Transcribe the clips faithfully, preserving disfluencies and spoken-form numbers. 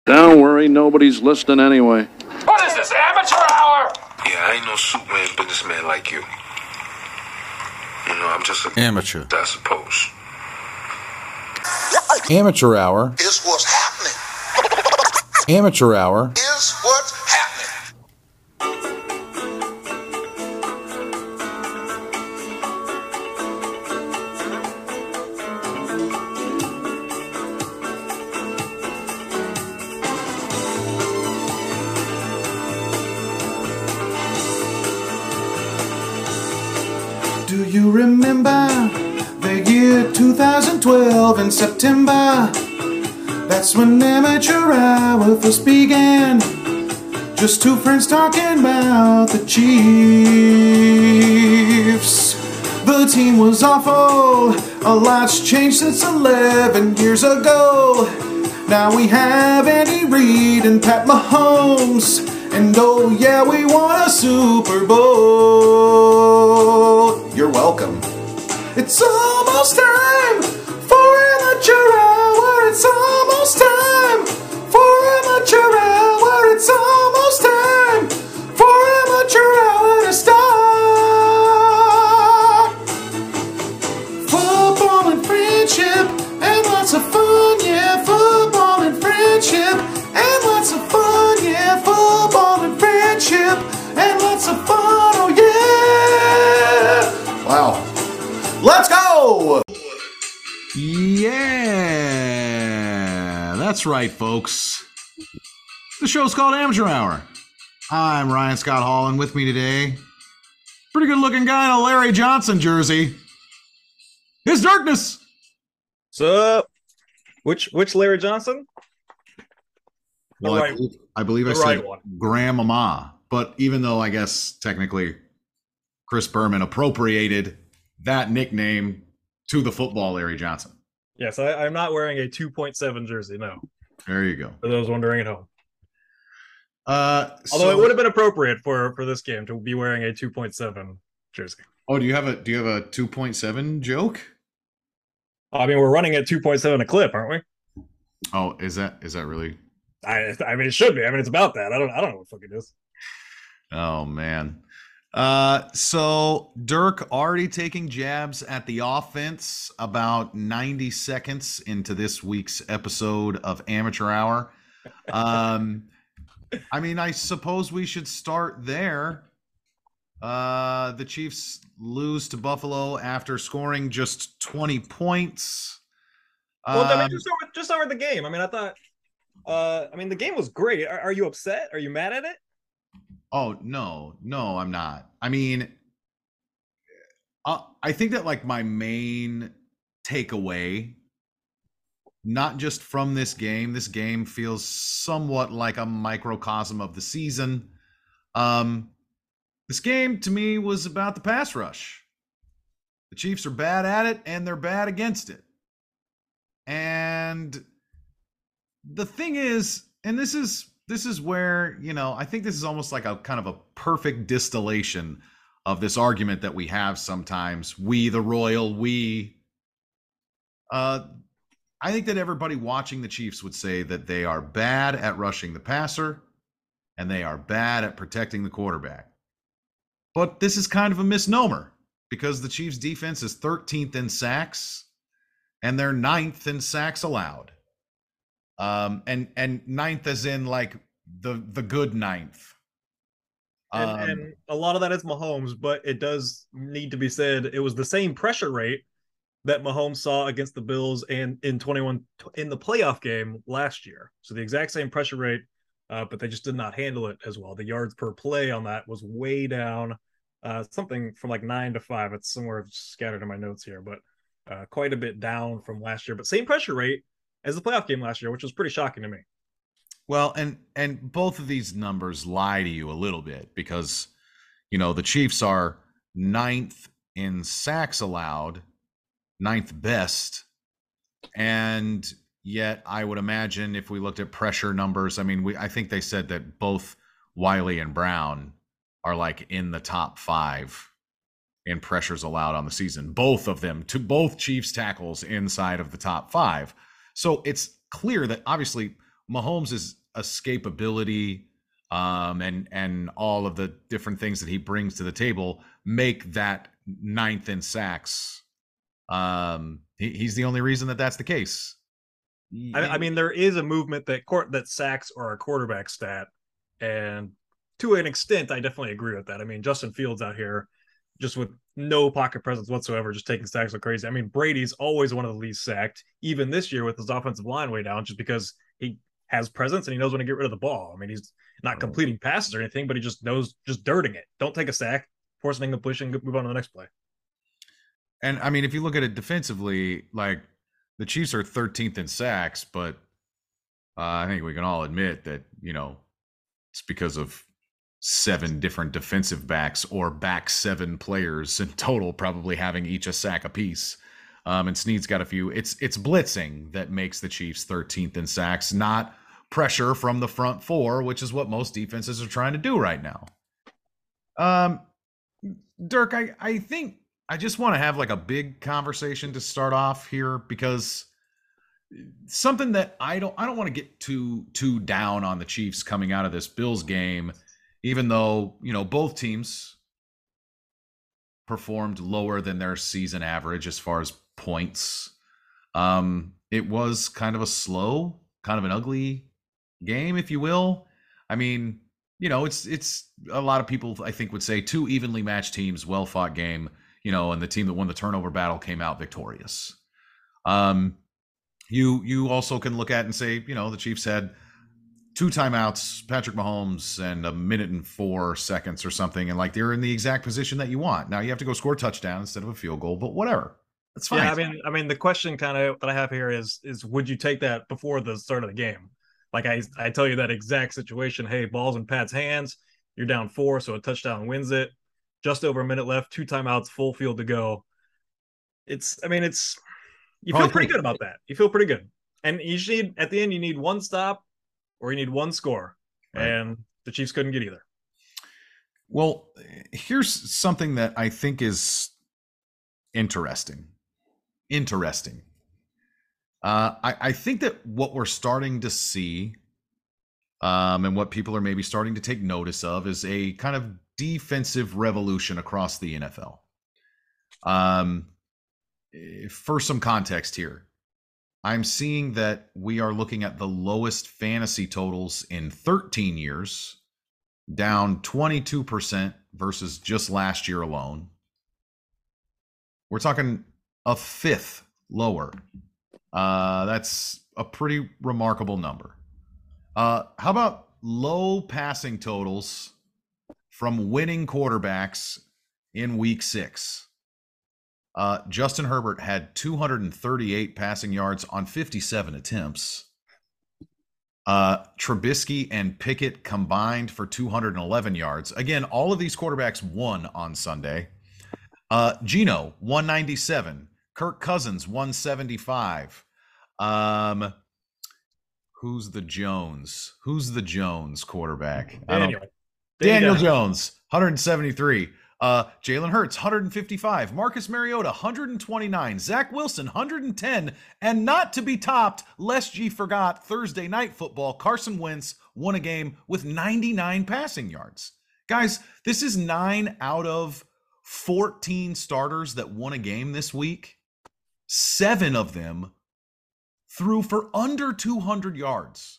Don't worry, nobody's listening anyway. What is this, amateur hour? Yeah, I ain't no Superman businessman like you. You know, I'm just a amateur, I suppose. Amateur hour is what's happening. Amateur hour is what's happening. Do you remember the year two thousand twelve in September? That's when Amateur Hour first began. Just two friends talking about the Chiefs. The team was awful, a lot's changed since eleven years ago. Now we have Andy Reid and Pat Mahomes, and oh yeah, we won a Super Bowl. You're welcome. It's almost time for Amateur Hour. It's almost time for Amateur Hour. It's almost time for Amateur Hour to start. Football and friendship and lots of fun, yeah. Football and friendship and lots of fun, yeah. Football and friendship and lots of fun, oh yeah. Wow. Let's go! Yeah, that's right, folks. The show's called Amateur Hour. I'm Ryan Scott Hall, and with me today, pretty good-looking guy in a Larry Johnson jersey. His Darkness. What's up? Which which Larry Johnson? Well, the I right, believe I, believe I the said right one. Grandmama, but even though I guess technically Chris Berman appropriated that nickname to the football Larry Johnson. Yes, I, I'm not wearing a two point seven jersey, no. There you go. For those wondering at home. Uh, Although so, it would have been appropriate for, for this game to be wearing a two point seven jersey. Oh, do you have a do you have a two point seven joke? I mean, we're running at two point seven a clip, aren't we? Oh, is that is that really? I I mean, it should be. I mean, it's about that. I don't I don't know what the fuck it is. Oh man. Uh, so Dirk already taking jabs at the offense about ninety seconds into this week's episode of Amateur Hour. Um, I mean, I suppose we should start there. Uh, the Chiefs lose to Buffalo after scoring just twenty points. Well, I mean, Um, just over, just over the game. I mean, I thought. Uh, I mean, the game was great. Are, are you upset? Are you mad at it? Oh, no, no, I'm not. I mean, uh, I think that like my main takeaway, not just from this game, this game feels somewhat like a microcosm of the season. Um, this game to me was about the pass rush. The Chiefs are bad at it and they're bad against it. And the thing is, and this is This is where, you know, I think this is almost like a kind of a perfect distillation of this argument that we have sometimes. We, the royal, we. Uh, I think that everybody watching the Chiefs would say that they are bad at rushing the passer and they are bad at protecting the quarterback. But this is kind of a misnomer because the Chiefs' defense is thirteenth in sacks and they're ninth in sacks allowed. Um, and and ninth as in like the the good ninth. And, Um, and a lot of that is Mahomes, but it does need to be said it was the same pressure rate that Mahomes saw against the Bills and in twenty-one in the playoff game last year. So the exact same pressure rate, uh, but they just did not handle it as well. The yards per play on that was way down, uh, something from like nine to five. It's somewhere scattered in my notes here, but uh, quite a bit down from last year. But same pressure rate as the playoff game last year, which was pretty shocking to me. well, and and both of these numbers lie to you a little bit because, you know, the Chiefs are ninth in sacks allowed, ninth best, and yet I would imagine if we looked at pressure numbers, I mean, we I think they said that both Wiley and Brown are like in the top five in pressures allowed on the season. Both of them, to both Chiefs tackles inside of the top five. So it's clear that obviously Mahomes' escapability um, and and all of the different things that he brings to the table make that ninth in sacks. Um, he, he's the only reason that that's the case. I, I mean, there is a movement that court that sacks are a quarterback stat, and to an extent, I definitely agree with that. I mean, Justin Fields out here, just with no pocket presence whatsoever, just taking sacks like crazy. I mean, Brady's always one of the least sacked, even this year with his offensive line way down, just because he has presence and he knows when to get rid of the ball. I mean, he's not completing passes or anything, but he just knows just dirting it. Don't take a sack, force an incompletion, move on to the next play. And I mean, if you look at it defensively, like the Chiefs are thirteenth in sacks, but uh, I think we can all admit that, you know, it's because of seven different defensive backs or back seven players in total, probably having each a sack apiece. Um, and Snead's got a few. It's it's blitzing that makes the Chiefs thirteenth in sacks, not pressure from the front four, which is what most defenses are trying to do right now. Um, Dirk, I, I think I just want to have like a big conversation to start off here, because something that I don't I don't want to get too too down on the Chiefs coming out of this Bills game, even though, you know, both teams performed lower than their season average as far as points. Um, it was kind of a slow, kind of an ugly game, if you will. I mean, you know, it's it's a lot of people I think would say two evenly matched teams, well fought game, you know, and the team that won the turnover battle came out victorious. Um, you you also can look at and say, you know, the Chiefs had two timeouts, Patrick Mahomes, and a minute and four seconds or something, and like they're in the exact position that you want. Now you have to go score a touchdown instead of a field goal, but whatever, that's fine. Yeah, I mean, I mean, the question kind of that I have here is is would you take that before the start of the game? Like I I tell you that exact situation. Hey, ball's in Pat's hands. You're down four, so a touchdown wins it. Just over a minute left, two timeouts, full field to go. It's, I mean, it's you feel pretty good about that. You feel pretty good, and you just need at the end you need one stop, or you need one score, right. And the Chiefs couldn't get either. Well, here's something that I think is interesting. Interesting. Uh, I, I think that what we're starting to see, um, and what people are maybe starting to take notice of, is a kind of defensive revolution across the N F L. Um, for some context here, I'm seeing that we are looking at the lowest fantasy totals in thirteen years, down twenty-two percent versus just last year alone. We're talking a fifth lower. Uh, that's a pretty remarkable number. Uh, how about low passing totals from winning quarterbacks in week six? Uh, Justin Herbert had two hundred thirty-eight passing yards on fifty-seven attempts. Uh, Trubisky and Pickett combined for two hundred eleven yards. Again, all of these quarterbacks won on Sunday. Uh, Geno, one ninety-seven. Kirk Cousins, one seventy-five. Um, who's the Jones? Who's the Jones quarterback? Daniel. I don't, Daniel Jones, one seventy-three. Uh, Jalen Hurts, one fifty-five. Marcus Mariota, one twenty-nine. Zach Wilson, one ten. And not to be topped, lest ye forgot, Thursday Night Football, Carson Wentz won a game with ninety-nine passing yards. Guys, this is nine out of fourteen starters that won a game this week. Seven of them threw for under two hundred yards.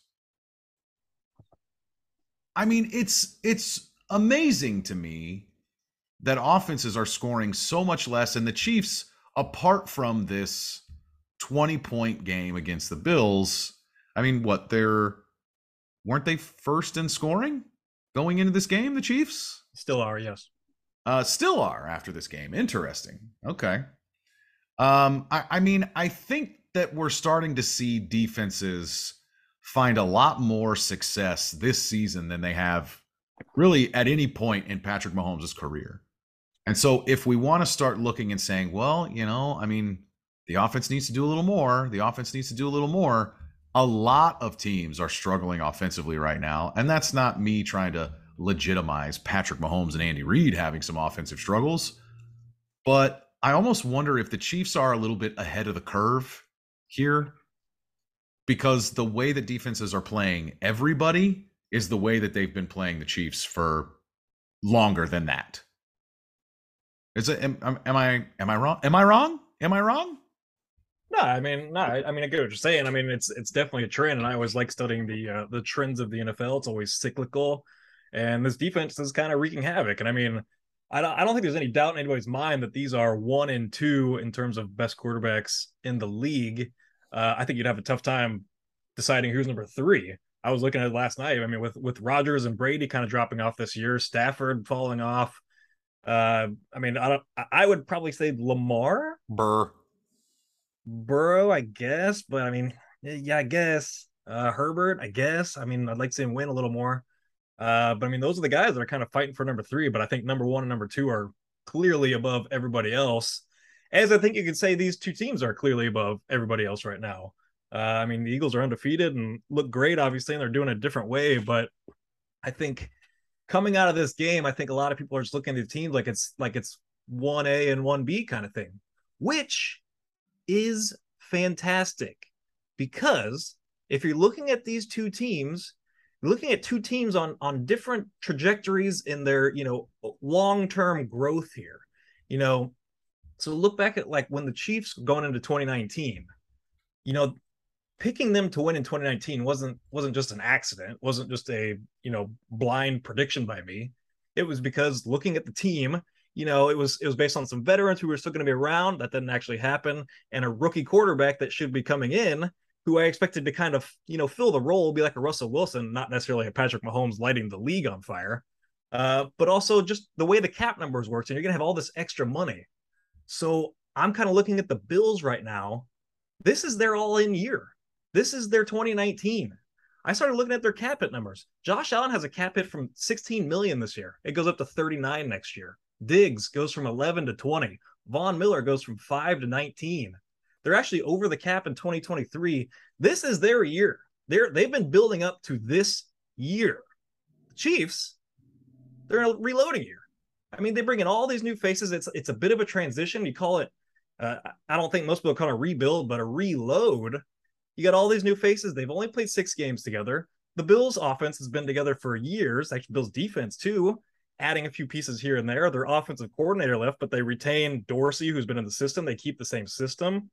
I mean, it's it's amazing to me that offenses are scoring so much less, and the Chiefs, apart from this twenty-point game against the Bills, I mean, what, they're weren't they first in scoring going into this game, the Chiefs? Still are, yes. Uh, still are after this game. Interesting. Okay. Um, I, I mean, I think that we're starting to see defenses find a lot more success this season than they have really at any point in Patrick Mahomes' career. And so if we want to start looking and saying, well, you know, I mean, the offense needs to do a little more. The offense needs to do a little more. A lot of teams are struggling offensively right now. And that's not me trying to legitimize Patrick Mahomes and Andy Reid having some offensive struggles. But I almost wonder if the Chiefs are a little bit ahead of the curve here. because the way that defenses are playing everybody is the way that they've been playing the Chiefs for longer than that. Is it? Am, am I? Am I wrong? Am I wrong? Am I wrong? No, I mean, no, I, I mean, I get what you're saying. I mean, it's it's definitely a trend, and I always like studying the uh, the trends of the N F L. It's always cyclical, and this defense is kind of wreaking havoc. And I mean, I don't, I don't think there's any doubt in anybody's mind that these are one and two in terms of best quarterbacks in the league. Uh, I think you'd have a tough time deciding who's number three. I was looking at it last night. I mean, with with Rodgers and Brady kind of dropping off this year, Stafford falling off. Uh, I mean, I don't. I would probably say Lamar, Burr, Burrow, I guess. But I mean, yeah, I guess uh, Herbert, I guess. I mean, I'd like to see him win a little more. Uh, but I mean, those are the guys that are kind of fighting for number three. But I think number one and number two are clearly above everybody else. As I think you could say these two teams are clearly above everybody else right now. Uh, I mean, the Eagles are undefeated and look great, obviously, and they're doing it a different way. But I think coming out of this game, I think a lot of people are just looking at the teams like it's like it's one A and one B kind of thing, which is fantastic. Because if you're looking at these two teams, you're looking at two teams on, on different trajectories in their, you know, long-term growth here. You know, so look back at like when the Chiefs going into twenty nineteen, you know, picking them to win in twenty nineteen wasn't wasn't just an accident, wasn't just a, you know, blind prediction by me. It was because looking at the team, you know, it was it was based on some veterans who were still going to be around. That didn't actually happen, and a rookie quarterback that should be coming in, who I expected to kind of, you know, fill the role, be like a Russell Wilson, not necessarily a Patrick Mahomes lighting the league on fire, uh, but also just the way the cap numbers works, and you're going to have all this extra money. So I'm kind of looking at the Bills right now. This is their all-in year. This is their twenty nineteen. I started looking at their cap hit numbers. Josh Allen has a cap hit from sixteen million this year. It goes up to thirty-nine next year. Diggs goes from eleven to twenty. Von Miller goes from five to nineteen. They're actually over the cap in twenty twenty-three. This is their year. They're, they've been building up to this year. The Chiefs, they're in a reloading year. I mean, they bring in all these new faces. It's it's a bit of a transition. You call it, uh, I don't think most people call it a rebuild, but a reload. You got all these new faces. They've only played six games together. The Bills' offense has been together for years. Actually, Bills' defense, too, adding a few pieces here and there. Their offensive coordinator left, but they retain Dorsey, who's been in the system. They keep the same system.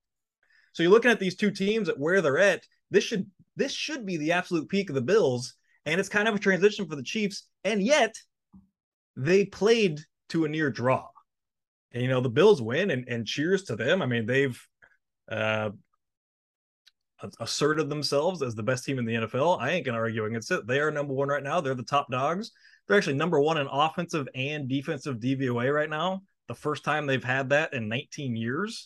So you're looking at these two teams at where they're at. This should this should be the absolute peak of the Bills, and it's kind of a transition for the Chiefs, and yet they played to a near draw. And, you know, the Bills win, and, and cheers to them. I mean, they've uh, asserted themselves as the best team in the N F L. I ain't going to argue against it. They are number one right now. They're the top dogs. They're actually number one in offensive and defensive D V O A right now. The first time they've had that in nineteen years.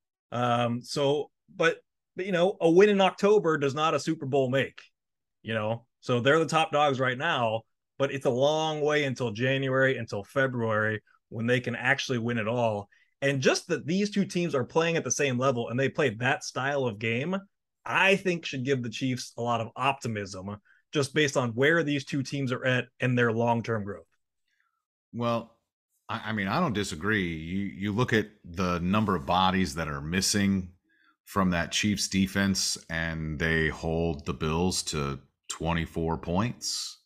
Um, so, but, but, you know, a win in October does not a Super Bowl make, you know, so they're the top dogs right now, but it's a long way until January, until February, when they can actually win it all. And just that these two teams are playing at the same level and they play that style of game, I think should give the Chiefs a lot of optimism just based on where these two teams are at in their long-term growth. Well, I, I mean, I don't disagree. You you look at the number of bodies that are missing from that Chiefs defense, and they hold the Bills to twenty-four points.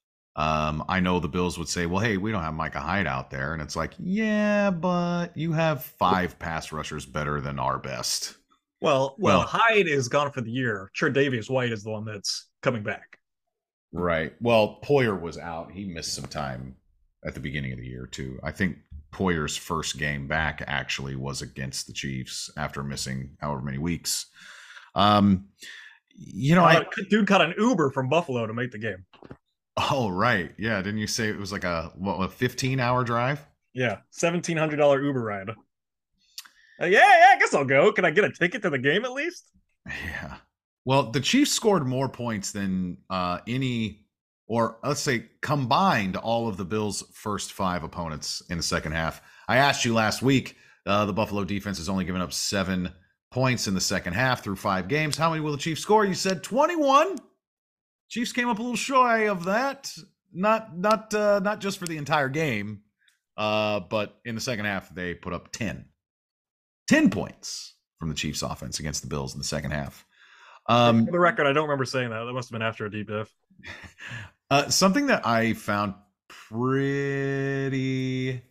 Um, I know the Bills would say, well, hey, we don't have Micah Hyde out there. And it's like, yeah, but you have five pass rushers better than our best. Well, well, Well- Hyde is gone for the year. Tre'Davious White is the one that's coming back. Right. Well, Poyer was out. He missed some time at the beginning of the year, too. I think Poyer's first game back actually was against the Chiefs after missing however many weeks. Um, you know, Uh, I, dude caught an Uber from Buffalo to make the game. oh, right. Yeah. Didn't you say it was like a, what, a fifteen hour drive? Yeah, seventeen hundred dollars Uber ride. Uh, yeah, yeah, I guess I'll go. Can I get a ticket to the game at least? Yeah. Well, the Chiefs scored more points than uh, any, or let's say combined all of the Bills' first five opponents in the second half. I asked you last week, uh, the Buffalo defense has only given up seven points in the second half through five games. How many will the Chiefs score? You said twenty-one. Chiefs came up a little shy of that. Not not uh, not just for the entire game, uh, but in the second half they put up ten. ten points from the Chiefs offense against the Bills in the second half. Um, For the record, I don't remember saying that. That must have been after a deep dive. uh, something that I found pretty.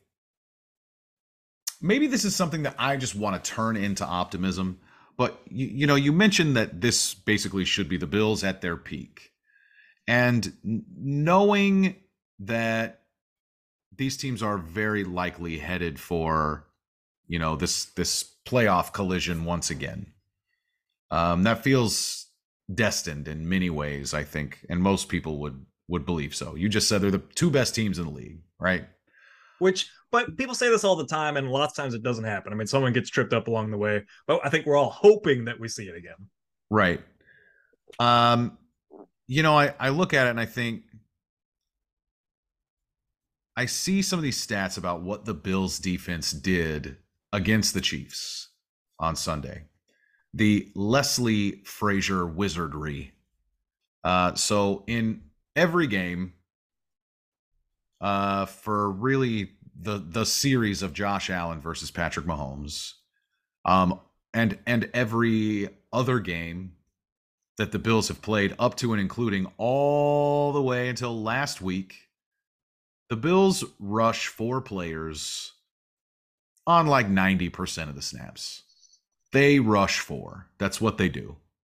Maybe this is something that I just want to turn into optimism. But, you, you know, you mentioned that this basically should be the Bills at their peak. And knowing that these teams are very likely headed for, you know, this this playoff collision once again. Um, that feels destined in many ways, I think, and most people would would believe so. You just said they're the two best teams in the league, right? Which, but people say this all the time, and lots of times it doesn't happen. I mean, someone gets tripped up along the way, but I think we're all hoping that we see it again. Right. Um, you know, I, I look at it and I think I see some of these stats about what the Bills defense did against the Chiefs on Sunday. The Leslie Frazier wizardry. Uh, so in every game, uh, for really the the series of Josh Allen versus Patrick Mahomes, um, and and every other game that the Bills have played up to and including all the way until last week, the Bills rush four players on like ninety percent of the snaps. They rush four. That's what they do.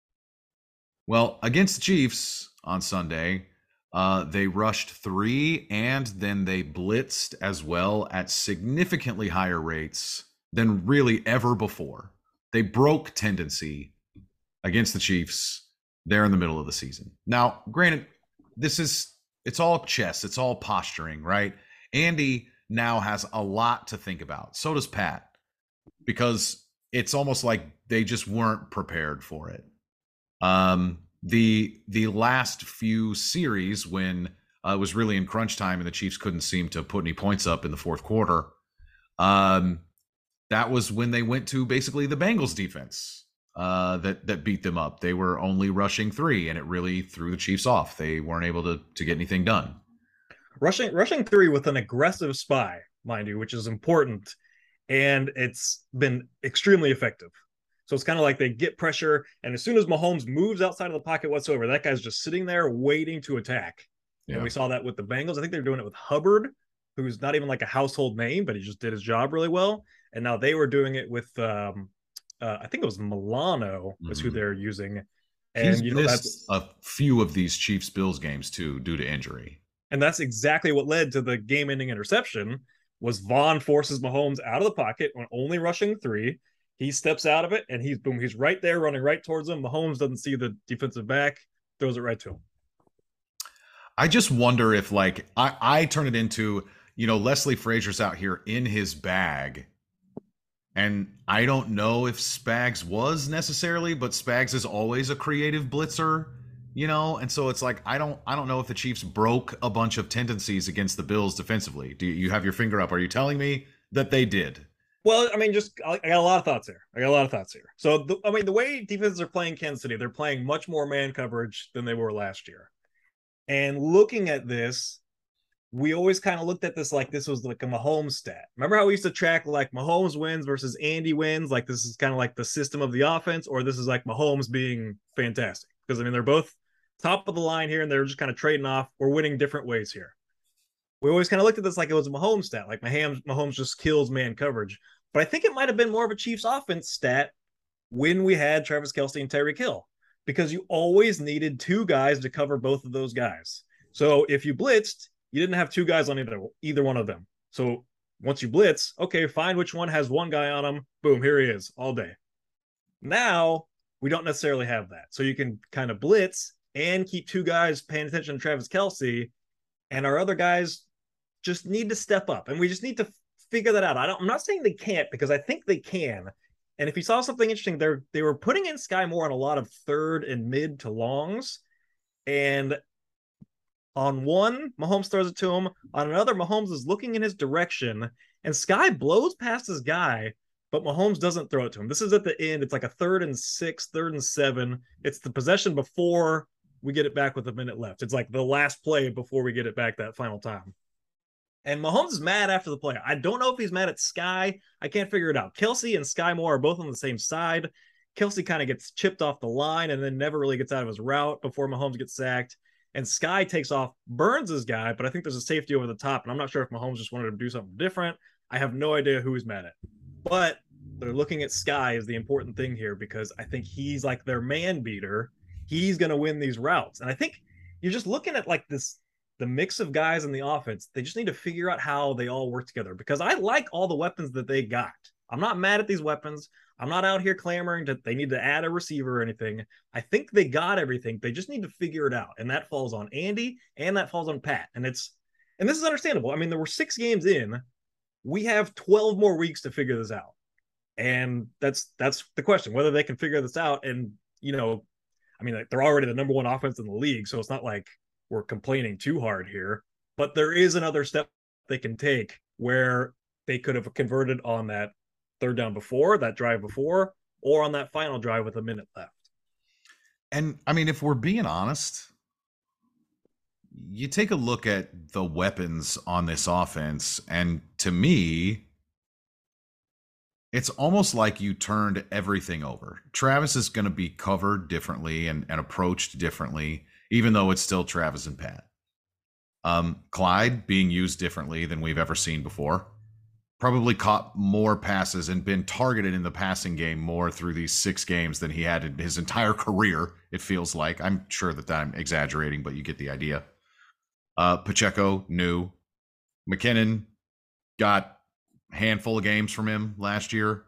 Well, against the Chiefs on Sunday, uh, they rushed three, and then they blitzed as well at significantly higher rates than really ever before. They broke tendency against the Chiefs there in the middle of the season. Now, granted, this is, it's all chess. It's all posturing, right? Andy now has a lot to think about. So does Pat, because it's almost like they just weren't prepared for it. Um, the the last few series when uh, it was really in crunch time and the Chiefs couldn't seem to put any points up in the fourth quarter, um, that was when they went to basically the Bengals defense uh, that that beat them up. They were only rushing three, and it really threw the Chiefs off. They weren't able to to get anything done. Rushing rushing three with an aggressive spy, mind you, which is important. And it's been extremely effective. So it's kind of like they get pressure, and as soon as Mahomes moves outside of the pocket whatsoever, that guy's just sitting there waiting to attack. Yeah. And we saw that with the Bengals. I think they're doing it with Hubbard, who's not even like a household name, but he just did his job really well. And now they were doing it with, um, uh, I think it was Milano is mm-hmm. who they're using. And He's you know, missed that's a few of these Chiefs Bills games too due to injury. And that's exactly what led to the game-ending interception. Was Vaughn forces Mahomes out of the pocket when only rushing three. He steps out of it, and he's boom, he's right there running right towards him. Mahomes doesn't see the defensive back, throws it right to him. I just wonder if, like, I, I turn it into, you know, Leslie Frazier's out here in his bag. And I don't know if Spags was necessarily, but Spags is always a creative blitzer. You know, and so it's like, I don't I don't know if the Chiefs broke a bunch of tendencies against the Bills defensively. Do you, you have your finger up? Are you telling me that they did? Well, I mean, just I got a lot of thoughts here. I got a lot of thoughts here. So, the, I mean, the way defenses are playing Kansas City, they're playing much more man coverage than they were last year. And looking at this, we always kind of looked at this like this was like a Mahomes stat. Remember how we used to track like Mahomes wins versus Andy wins? Like this is kind of like the system of the offense, or this is like Mahomes being fantastic? Because, I mean, they're both top of the line here, and they're just kind of trading off. We're winning different ways here. We always kind of looked at this like it was a Mahomes stat, like Mahomes, Mahomes just kills man coverage. But I think it might have been more of a Chiefs offense stat when we had Travis Kelce and Tyreek Hill, because you always needed two guys to cover both of those guys. So if you blitzed, you didn't have two guys on either, either one of them. So once you blitz, okay, find which one has one guy on him. Boom, here he is all day. Now we don't necessarily have that. So you can kind of blitz and keep two guys paying attention to Travis Kelce, and our other guys just need to step up. And we just need to figure that out. I don't, I'm not saying they can't, because I think they can. And if you saw something interesting, they're, they were putting in Sky Moore on a lot of third and mid to longs. And on one, Mahomes throws it to him. On another, Mahomes is looking in his direction, and Sky blows past his guy, but Mahomes doesn't throw it to him. This is at the end. It's like a third and six, third and seven. It's the possession before we get it back with a minute left. It's like the last play before we get it back that final time. And Mahomes is mad after the play. I don't know if he's mad at Sky. I can't figure it out. Kelce and Sky Moore are both on the same side. Kelsey kind of gets chipped off the line and then never really gets out of his route before Mahomes gets sacked. And Sky takes off Burns' guy, but I think there's a safety over the top, and I'm not sure if Mahomes just wanted to do something different. I have no idea who he's mad at. But they're looking at Sky as the important thing here because I think he's like their man beater. He's going to win these routes. And I think you're just looking at like this, the mix of guys in the offense. They just need to figure out how they all work together because I like all the weapons that they got. I'm not mad at these weapons. I'm not out here clamoring that they need to add a receiver or anything. I think they got everything. They just need to figure it out. And that falls on Andy and that falls on Pat. And it's, and this is understandable. I mean, there were six games in. We have twelve more weeks to figure this out. And that's, that's the question, whether they can figure this out. And, you know, I mean, like, they're already the number one offense in the league. So it's not like we're complaining too hard here, but there is another step they can take where they could have converted on that third down before, that drive before, or on that final drive with a minute left. And I mean, if we're being honest, you take a look at the weapons on this offense, and to me, it's almost like you turned everything over. Travis is going to be covered differently and, and approached differently, even though it's still Travis and Pat. Um, Clyde being used differently than we've ever seen before. Probably caught more passes and been targeted in the passing game more through these six games than he had in his entire career, it feels like. I'm sure that I'm exaggerating, but you get the idea. Uh, Pacheco, new. McKinnon got a handful of games from him last year.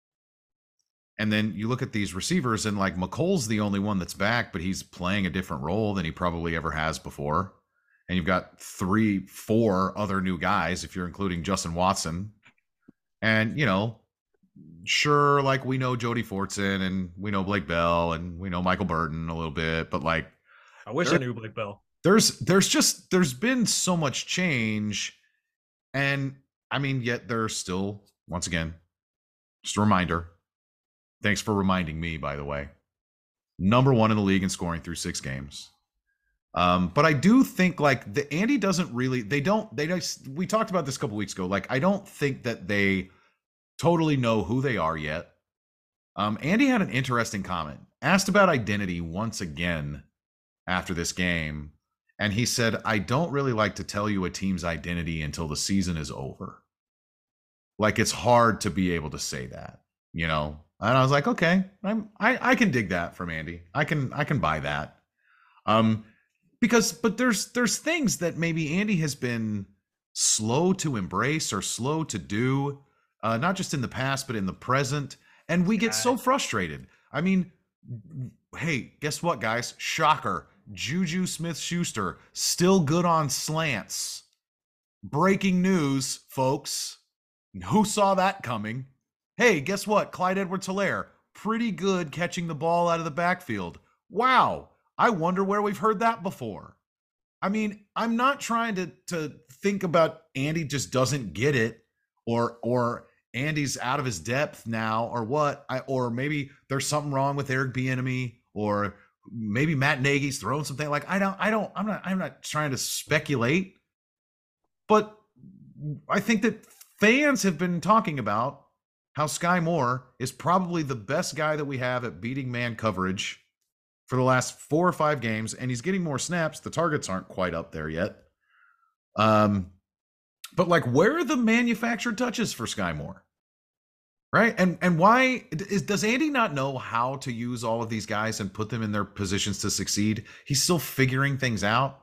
And then you look at these receivers, and like McColl's the only one that's back, but he's playing a different role than he probably ever has before. And you've got three, four other new guys, if you're including Justin Watson. And, you know, sure, like we know Jody Fortson and we know Blake Bell and we know Michael Burton a little bit, but like, I wish there, I knew Blake Bell. There's, there's just, there's been so much change. And I mean, yet there's still, once again, just a reminder. Thanks for reminding me, by the way. Number one in the league in scoring through six games. Um, but I do think like the Andy doesn't really, they don't, they don't, we talked about this a couple weeks ago. Like, I don't think that they totally know who they are yet. Um, Andy had an interesting comment, asked about identity once again after this game. And he said, I don't really like to tell you a team's identity until the season is over. Like, it's hard to be able to say that, you know? And I was like, okay, I'm, I, I can dig that from Andy. I can, I can buy that. Um, Because, but there's there's things that maybe Andy has been slow to embrace or slow to do, uh, not just in the past, but in the present. And we get so frustrated. I mean, hey, guess what, guys? Shocker. Juju Smith-Schuster, still good on slants. Breaking news, folks. Who saw that coming? Hey, guess what? Clyde Edwards-Helaire, pretty good catching the ball out of the backfield. Wow. I wonder where we've heard that before. I mean, I'm not trying to to think about Andy just doesn't get it, or or Andy's out of his depth now, or what, I, or maybe there's something wrong with Eric Bieniemy, or maybe Matt Nagy's throwing something. Like I don't, I don't, I'm not, I'm not trying to speculate, but I think that fans have been talking about how Sky Moore is probably the best guy that we have at beating man coverage for the last four or five games, and he's getting more snaps. The targets aren't quite up there yet. Um, but like, where are the manufactured touches for Sky Moore? Right? And and why is does Andy not know how to use all of these guys and put them in their positions to succeed? He's still figuring things out.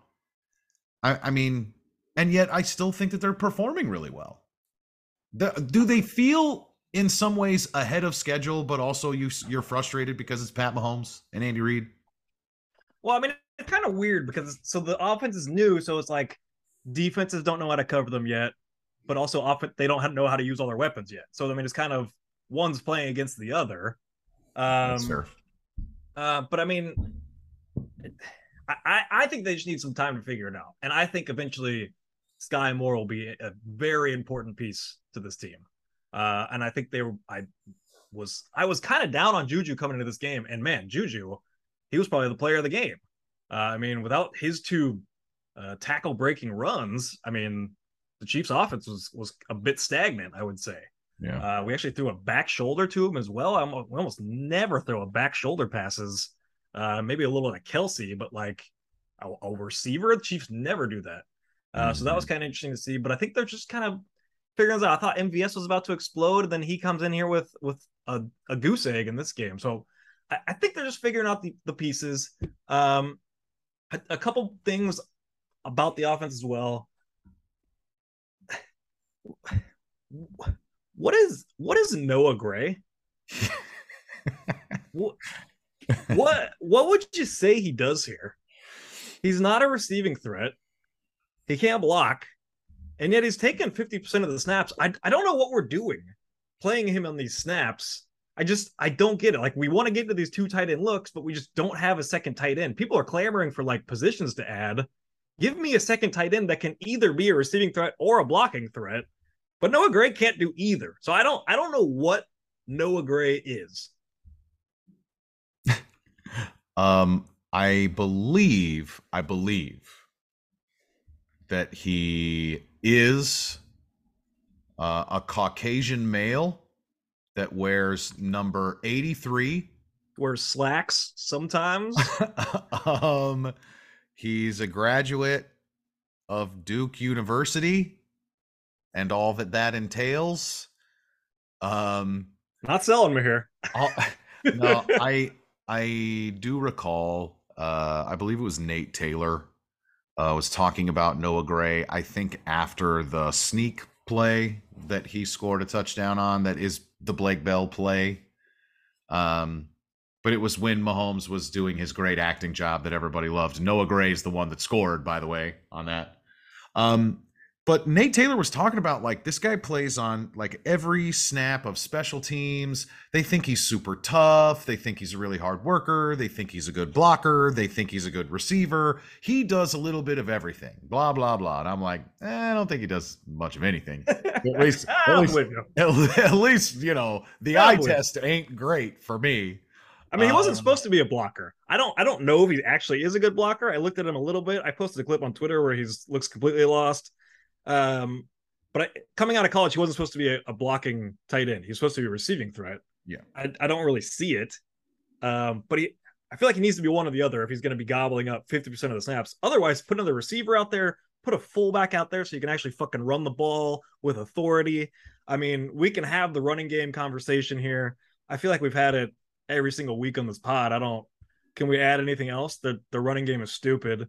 I, I mean, and yet I still think that they're performing really well. The, do they feel in some ways ahead of schedule, but also you, you're frustrated because it's Pat Mahomes and Andy Reid? Well, I mean, it's kind of weird because so the offense is new, so it's like defenses don't know how to cover them yet, but also often they don't know how to use all their weapons yet. So I mean, it's kind of one's playing against the other. Um, That's fair. Uh, but I mean, I, I think they just need some time to figure it out, and I think eventually Sky Moore will be a very important piece to this team. Uh, and I think they were, I was, I was kind of down on Juju coming into this game, and man, Juju, he was probably the player of the game. Uh, I mean, without his two uh, tackle breaking runs, I mean, the Chiefs offense was, was a bit stagnant, I would say. Yeah. Uh, we actually threw a back shoulder to him as well. I'm, we almost never throw a back shoulder passes. Uh, maybe a little like Kelsey, but like a, a receiver, the Chiefs never do that. Uh, mm-hmm. So that was kind of interesting to see. But I think they're just kind of figuring this out. I thought M V S was about to explode, and then he comes in here with with a, a goose egg in this game. So I, I think they're just figuring out the, the pieces. Um, a, a couple things about the offense as well. What is what is Noah Gray? what, what what would you say he does here? He's not a receiving threat. He can't block, and yet he's taken fifty percent of the snaps. I I don't know what we're doing playing him on these snaps. I just I don't get it. Like, we want to get into these two tight end looks, but we just don't have a second tight end. People are clamoring for like positions to add. Give me a second tight end that can either be a receiving threat or a blocking threat. But Noah Gray can't do either. So I don't I don't know what Noah Gray is. um, I believe, I believe that he is uh, a Caucasian male that wears number eighty-three. Wears slacks sometimes. um, he's a graduate of Duke University and all that that entails. Um, Not selling me here. no, I I do recall. Uh, I believe it was Nate Taylor uh, was talking about Noah Gray. I think after the sneak play that he scored a touchdown on, that is the Blake Bell play. Um, but it was when Mahomes was doing his great acting job that everybody loved. Noah Gray is the one that scored, by the way, on that. Um, But Nate Taylor was talking about, like, this guy plays on like every snap of special teams. They think he's super tough. They think he's a really hard worker. They think he's a good blocker. They think he's a good receiver. He does a little bit of everything, blah, blah, blah. And I'm like, eh, I don't think he does much of anything. At least, at, least at, at least, you know, the eye test ain't great for me. I mean, he wasn't um, supposed to be a blocker. I don't I don't know if he actually is a good blocker. I looked at him a little bit. I posted a clip on Twitter where he looks completely lost. Um, but I, coming out of college, he wasn't supposed to be a, a blocking tight end. He's supposed to be a receiving threat. Yeah, I, I don't really see it. Um, but he, I feel like he needs to be one or the other if he's going to be gobbling up fifty percent of the snaps. Otherwise, put another receiver out there, put a fullback out there so you can actually fucking run the ball with authority. I mean, we can have the running game conversation here. I feel like we've had it every single week on this pod. I don't. Can we add anything else? The the running game is stupid.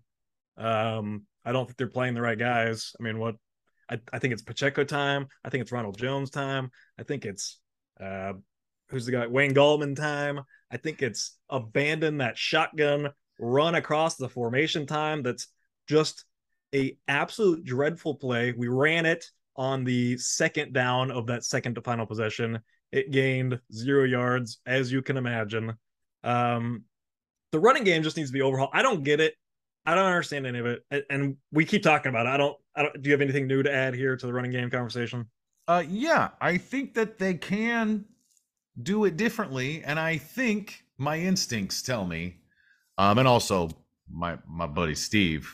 Um, I don't think they're playing the right guys. I mean, what? I, I think it's Pacheco time. I think it's Ronald Jones time. I think it's uh, who's the guy? Wayne Gallman time. I think it's abandon that shotgun run across the formation time. That's just a absolute dreadful play. We ran it on the second down of that second to final possession. It gained zero yards, as you can imagine. Um, the running game just needs to be overhauled. I don't get it. I don't understand any of it, and we keep talking about it. I don't. I don't. Do you have anything new to add here to the running game conversation? Uh, yeah, I think that they can do it differently, and I think my instincts tell me, um, and also my my buddy Steve,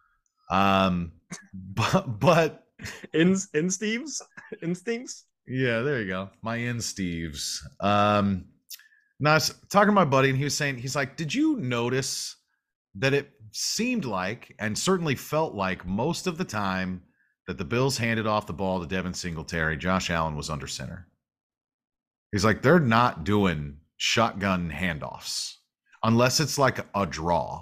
um, but but in in Steve's instincts. Yeah, there you go. My in Steve's. Um, now I was talking to my buddy, and he was saying, he's like, did you notice that it seemed like, and certainly felt like most of the time that the Bills handed off the ball to Devin Singletary, Josh Allen was under center. He's like, they're not doing shotgun handoffs unless it's like a draw.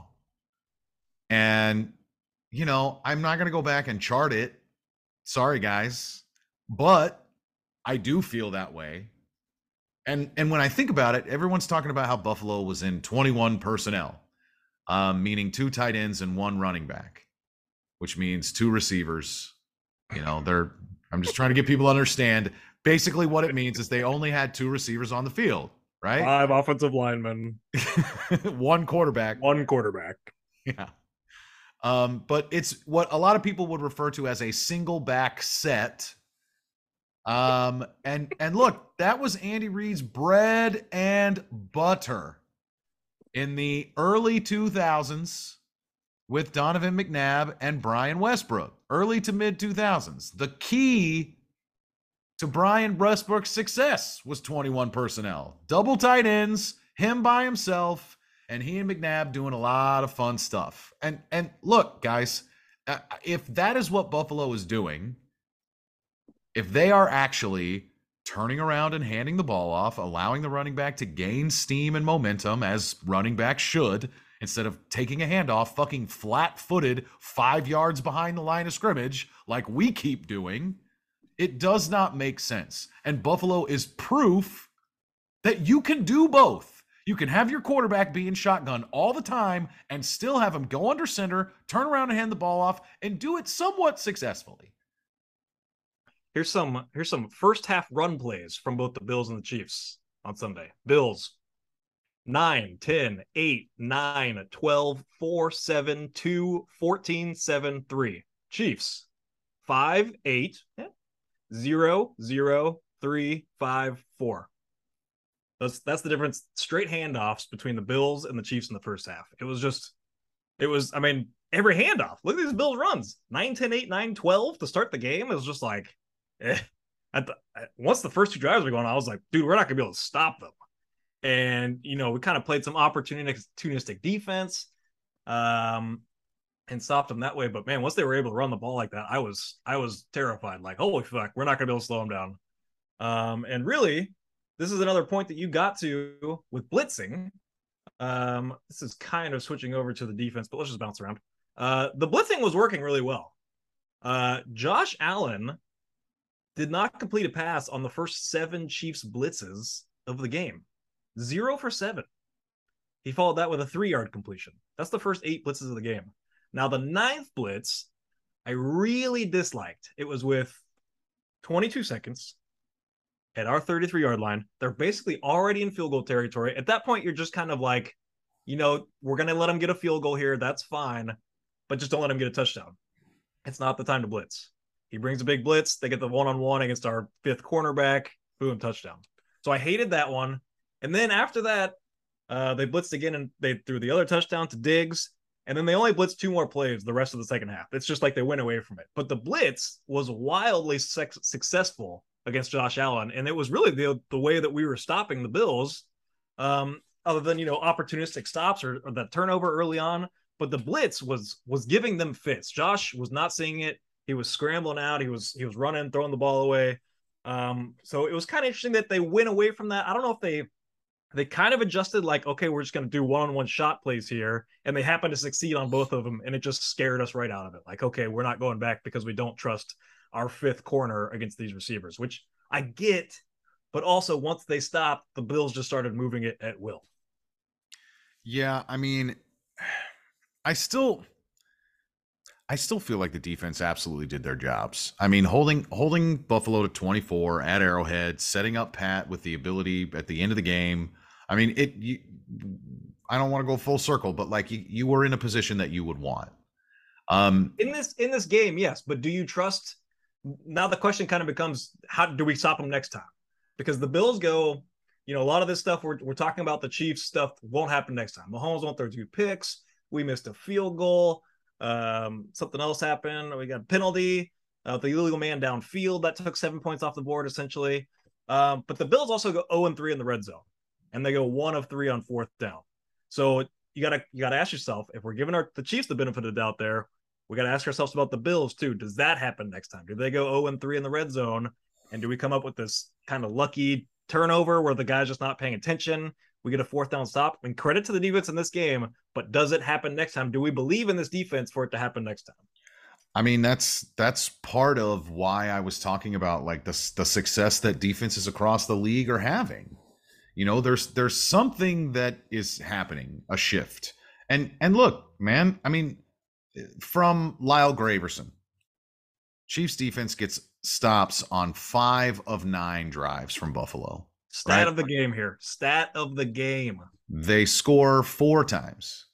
And, you know, I'm not going to go back and chart it. Sorry, guys. But I do feel that way. And, and when I think about it, everyone's talking about how Buffalo was in twenty-one personnel. Um, meaning two tight ends and one running back, which means two receivers. You know, they're, I'm just trying to get people to understand. Basically what it means is they only had two receivers on the field, right? Five offensive linemen. One quarterback. One quarterback. Yeah. Um, but it's what a lot of people would refer to as a single back set. Um, and, and look, that was Andy Reid's bread and butter in the early two thousands with Donovan McNabb and Brian Westbrook, early to mid two thousands. The key to Brian Westbrook's success was twenty-one personnel. Double tight ends, him by himself, and he and McNabb doing a lot of fun stuff. And and look, guys, uh, if that is what Buffalo is doing, if they are actually turning around and handing the ball off, allowing the running back to gain steam and momentum as running backs should, instead of taking a handoff, fucking flat-footed five yards behind the line of scrimmage like we keep doing, it does not make sense. And Buffalo is proof that you can do both. You can have your quarterback be in shotgun all the time and still have him go under center, turn around and hand the ball off, and do it somewhat successfully. Here's some here's some first half run plays from both the Bills and the Chiefs on Sunday. Bills, nine, ten, eight, nine, twelve, four, seven, two, fourteen, seven, three. Chiefs, five, eight, zero, zero, three, five, four. That's that's the difference. Straight handoffs between the Bills and the Chiefs in the first half. It was just, it was, I mean, every handoff. Look at these Bills runs. nine, ten, eight, nine, twelve to start the game. It was just like, eh. At the, once the first two drives were going, I was like, dude, we're not going to be able to stop them. And, you know, we kind of played some opportunistic defense um, and stopped them that way. But, man, once they were able to run the ball like that, I was I was terrified. Like, holy fuck, we're not going to be able to slow them down. Um, and really, this is another point that you got to with blitzing. Um, this is kind of switching over to the defense, but let's just bounce around. Uh, the blitzing was working really well. Uh, Josh Allen did not complete a pass on the first seven Chiefs blitzes of the game. Zero for seven. He followed that with a three-yard completion. That's the first eight blitzes of the game. Now, the ninth blitz, I really disliked. It was with twenty-two seconds at our thirty-three-yard line. They're basically already in field goal territory. At that point, you're just kind of like, you know, we're going to let them get a field goal here. That's fine. But just don't let them get a touchdown. It's not the time to blitz. He brings a big blitz. They get the one-on-one against our fifth cornerback. Boom, touchdown. So I hated that one. And then after that, uh, they blitzed again, and they threw the other touchdown to Diggs. And then they only blitzed two more plays the rest of the second half. It's just like they went away from it. But the blitz was wildly sex- successful against Josh Allen. And it was really the, the way that we were stopping the Bills, um, other than, you know, opportunistic stops or, or that turnover early on. But the blitz was was giving them fits. Josh was not seeing it. He was scrambling out. He was he was running, throwing the ball away. Um, so it was kind of interesting that they went away from that. I don't know if they they kind of adjusted, like, okay, we're just going to do one-on-one shot plays here, and they happened to succeed on both of them, and it just scared us right out of it. Like, okay, we're not going back because we don't trust our fifth corner against these receivers, which I get, but also once they stopped, the Bills just started moving it at will. Yeah, I mean, I still I still feel like the defense absolutely did their jobs. I mean, holding holding Buffalo to twenty-four at Arrowhead, setting up Pat with the ability at the end of the game. I mean, it. You, I don't want to go full circle, but like you, you were in a position that you would want. Um, in this in this game, yes, but do you trust? Now the question kind of becomes, how do we stop them next time? Because the Bills go, you know, a lot of this stuff we're we're talking about, the Chiefs stuff won't happen next time. Mahomes won't throw two picks. We missed a field goal. Um, something else happened. We got a penalty. Uh, the illegal man downfield that took seven points off the board essentially. Um, but the Bills also go zero and three in the red zone, and they go one of three on fourth down. So you gotta you gotta ask yourself, if we're giving our the Chiefs the benefit of the doubt there, we gotta ask ourselves about the Bills too. Does that happen next time? Do they go zero and three in the red zone, and do we come up with this kind of lucky turnover where the guy's just not paying attention? We get a fourth down stop. And credit to the defense in this game, but does it happen next time? Do we believe in this defense for it to happen next time? I mean, that's that's part of why I was talking about like the the success that defenses across the league are having. You know, there's there's something that is happening, a shift. And and look, man, I mean, from Lyle Graverson, Chiefs defense gets stops on five of nine drives from Buffalo. Stat right? of the game here. Stat of the game. They score four times.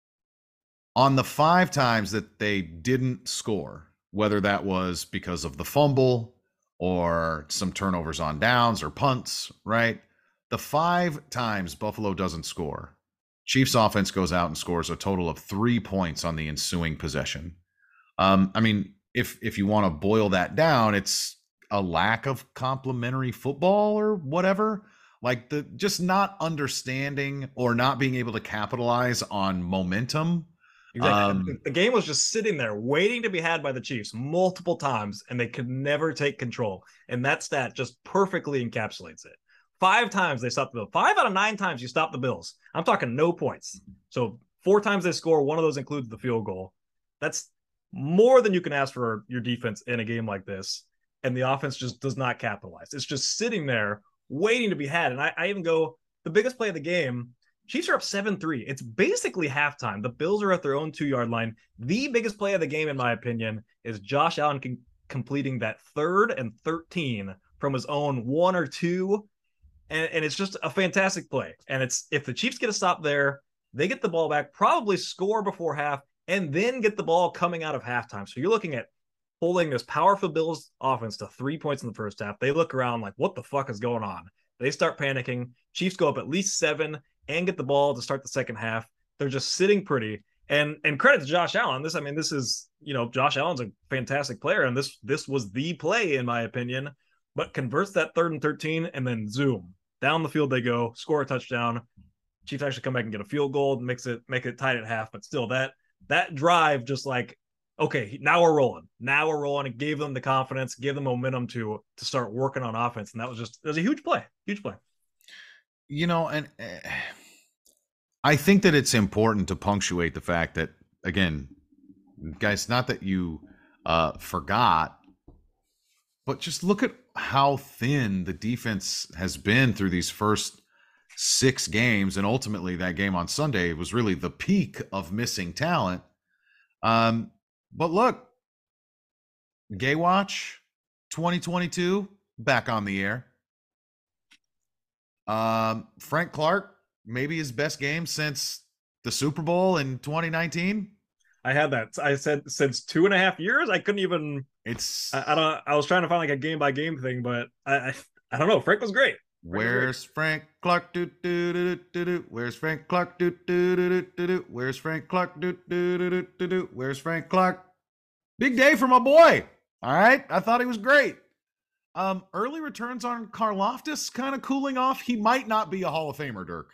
On the five times that they didn't score, whether that was because of the fumble or some turnovers on downs or punts, right? The five times Buffalo doesn't score, Chiefs offense goes out and scores a total of three points on the ensuing possession. Um, I mean, if if you want to boil that down, it's a lack of complementary football or whatever. Like the just not understanding or not being able to capitalize on momentum. Exactly. Um, the game was just sitting there waiting to be had by the Chiefs multiple times, and they could never take control. And that stat just perfectly encapsulates it. Five times they stopped the Bills. Five out of nine times you stop the Bills. I'm talking no points. So four times they score. One of those includes the field goal. That's more than you can ask for your defense in a game like this. And the offense just does not capitalize. It's just sitting there waiting to be had. And I, I even go, the biggest play of the game, Chiefs are up seven three. It's basically halftime. The Bills are at their own two-yard line. The biggest play of the game, in my opinion, is Josh Allen con- completing that third and thirteen from his own one or two. And, and it's just a fantastic play. And it's if the Chiefs get a stop there, they get the ball back, probably score before half, and then get the ball coming out of halftime. So you're looking at holding this powerful Bills offense to three points in the first half. They look around like, what the fuck is going on? They start panicking. Chiefs go up at least seven and get the ball to start the second half. They're just sitting pretty. And and credit to Josh Allen. This, I mean, this is, you know, Josh Allen's a fantastic player, and this this was the play, in my opinion, but converts that third and thirteen, and then zoom. Down the field they go, score a touchdown. Chiefs actually come back and get a field goal, mix it, make it tight at half, but still that that drive just like, okay, now we're rolling. Now we're rolling. It gave them the confidence, gave them momentum to to start working on offense. And that was just, it was a huge play, huge play. You know, and uh, I think that it's important to punctuate the fact that, again, guys, not that you uh, forgot, but just look at how thin the defense has been through these first six games. And ultimately that game on Sunday was really the peak of missing talent. Um, but look, Gay Watch twenty twenty-two back on the air. Um, Frank Clark, maybe his best game since the Super Bowl in twenty nineteen. I had that. I said since two and a half years. I couldn't even. It's. I, I don't. I was trying to find like a game by game thing, but I, I. I don't know. Frank was great. Frank Where's was great. Frank Clark? Do, do, do, do, do. Where's Frank Clark? Do, do, do, do, do, do. Where's Frank Clark? Do, do, do, do, do, do. Where's Frank Clark? Big day for my boy. All right, I thought he was great. Um, early returns on Karlaftis kind of cooling off. He might not be a Hall of Famer, Dirk.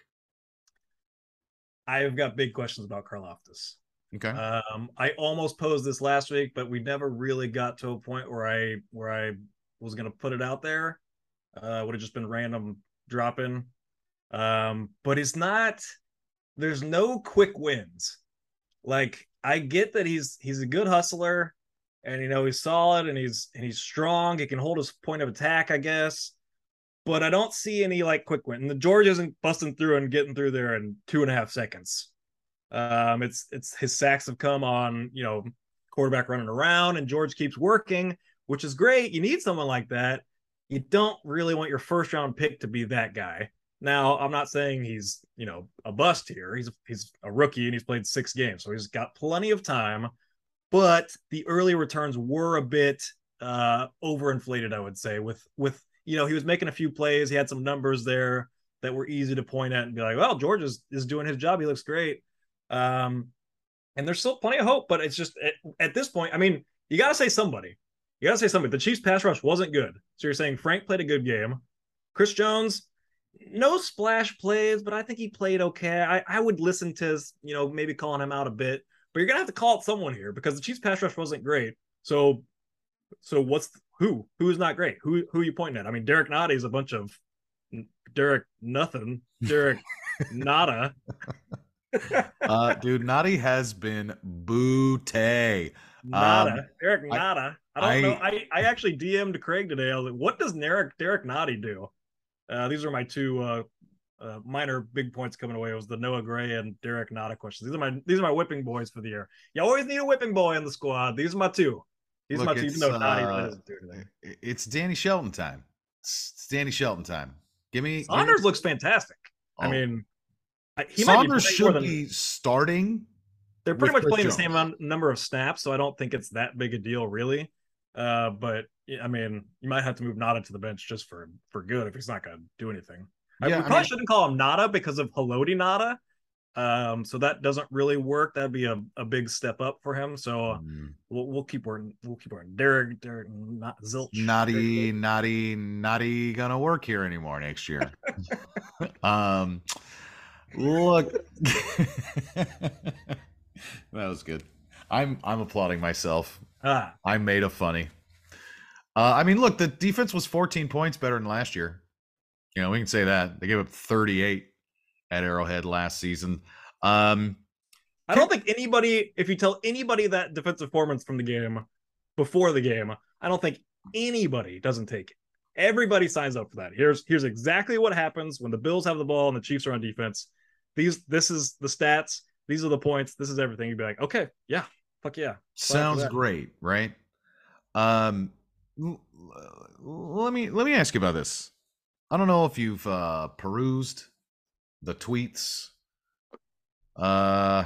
I've got big questions about Karlaftis. Okay. Um, I almost posed this last week, but we never really got to a point where I where I was going to put it out there. Uh, would have just been random drop in. Um, but it's not. There's no quick wins. Like I get that he's he's a good hustler, and you know he's solid and he's and he's strong. He can hold his point of attack, I guess. But I don't see any like quick win. And the George isn't busting through and getting through there in two and a half seconds. Um, it's it's his sacks have come on, you know, quarterback running around, and George keeps working, which is great. You need someone like that. You don't really want your first round pick to be that guy. Now, I'm not saying he's, you know, a bust here. He's he's a rookie and he's played six games, so he's got plenty of time. But the early returns were a bit uh, overinflated, I would say. With with you know, he was making a few plays. He had some numbers there that were easy to point at and be like, well, George is, is doing his job. He looks great. Um, and there's still plenty of hope, but it's just at, at this point, I mean, you got to say somebody. You got to say somebody. The Chiefs pass rush wasn't good. So you're saying Frank played a good game. Chris Jones, no splash plays, but I think he played okay. I, I would listen to his, you know, maybe calling him out a bit, but you're going to have to call it someone here because the Chiefs pass rush wasn't great. So, so what's who? Who is not great? Who who are you pointing at? I mean, Derek Nottie is a bunch of Derek nothing. Derek nada. uh, dude, Nottie has been bootay. Nada. Um, Derek Nada. I, I don't I, know. I, I actually D M'd Craig today. I was like, what does Derek Derek Nottie do? Uh, these are my two uh, uh, minor big points coming away. It was the Noah Gray and Derek Nada questions. These are my these are my whipping boys for the year. You always need a whipping boy in the squad. These are my two. These Look, are my two. Even though Nottie really uh, doesn't do anything. It's Danny Shelton time. It's, it's Danny Shelton time. Give me Saunders give me, looks fantastic. oh. I mean, he Saunders might be should than, be starting. They're pretty with much Chris playing Jones. the same amount, number of snaps, so I don't think it's that big a deal, really. Uh, but I mean, you might have to move Nada to the bench just for for good if he's not going to do anything. I, Yeah, we I probably mean- shouldn't call him Nada because of Haloti Nada, Um, so that doesn't really work. That'd be a, a big step up for him. So Mm. we'll we'll keep working. We'll keep working. Derek, Derek, not Zilch. Naughty, naughty, naughty gonna work here anymore next year. um, look, that was good. I'm I'm applauding myself. Ah, I made a funny. Uh, I mean, look, the defense was fourteen points better than last year. You know, we can say that. They gave up thirty-eight at Arrowhead last season. Um, I don't think anybody, if you tell anybody that defensive performance from the game before the game, I don't think anybody doesn't take it. Everybody signs up for that. Here's here's exactly what happens when the Bills have the ball and the Chiefs are on defense. These this is the stats. These are the points. This is everything. You'd be like, okay, yeah, fuck yeah. sounds great, right? Um, l- let me let me ask you about this. I don't know if you've uh, perused the tweets. Uh,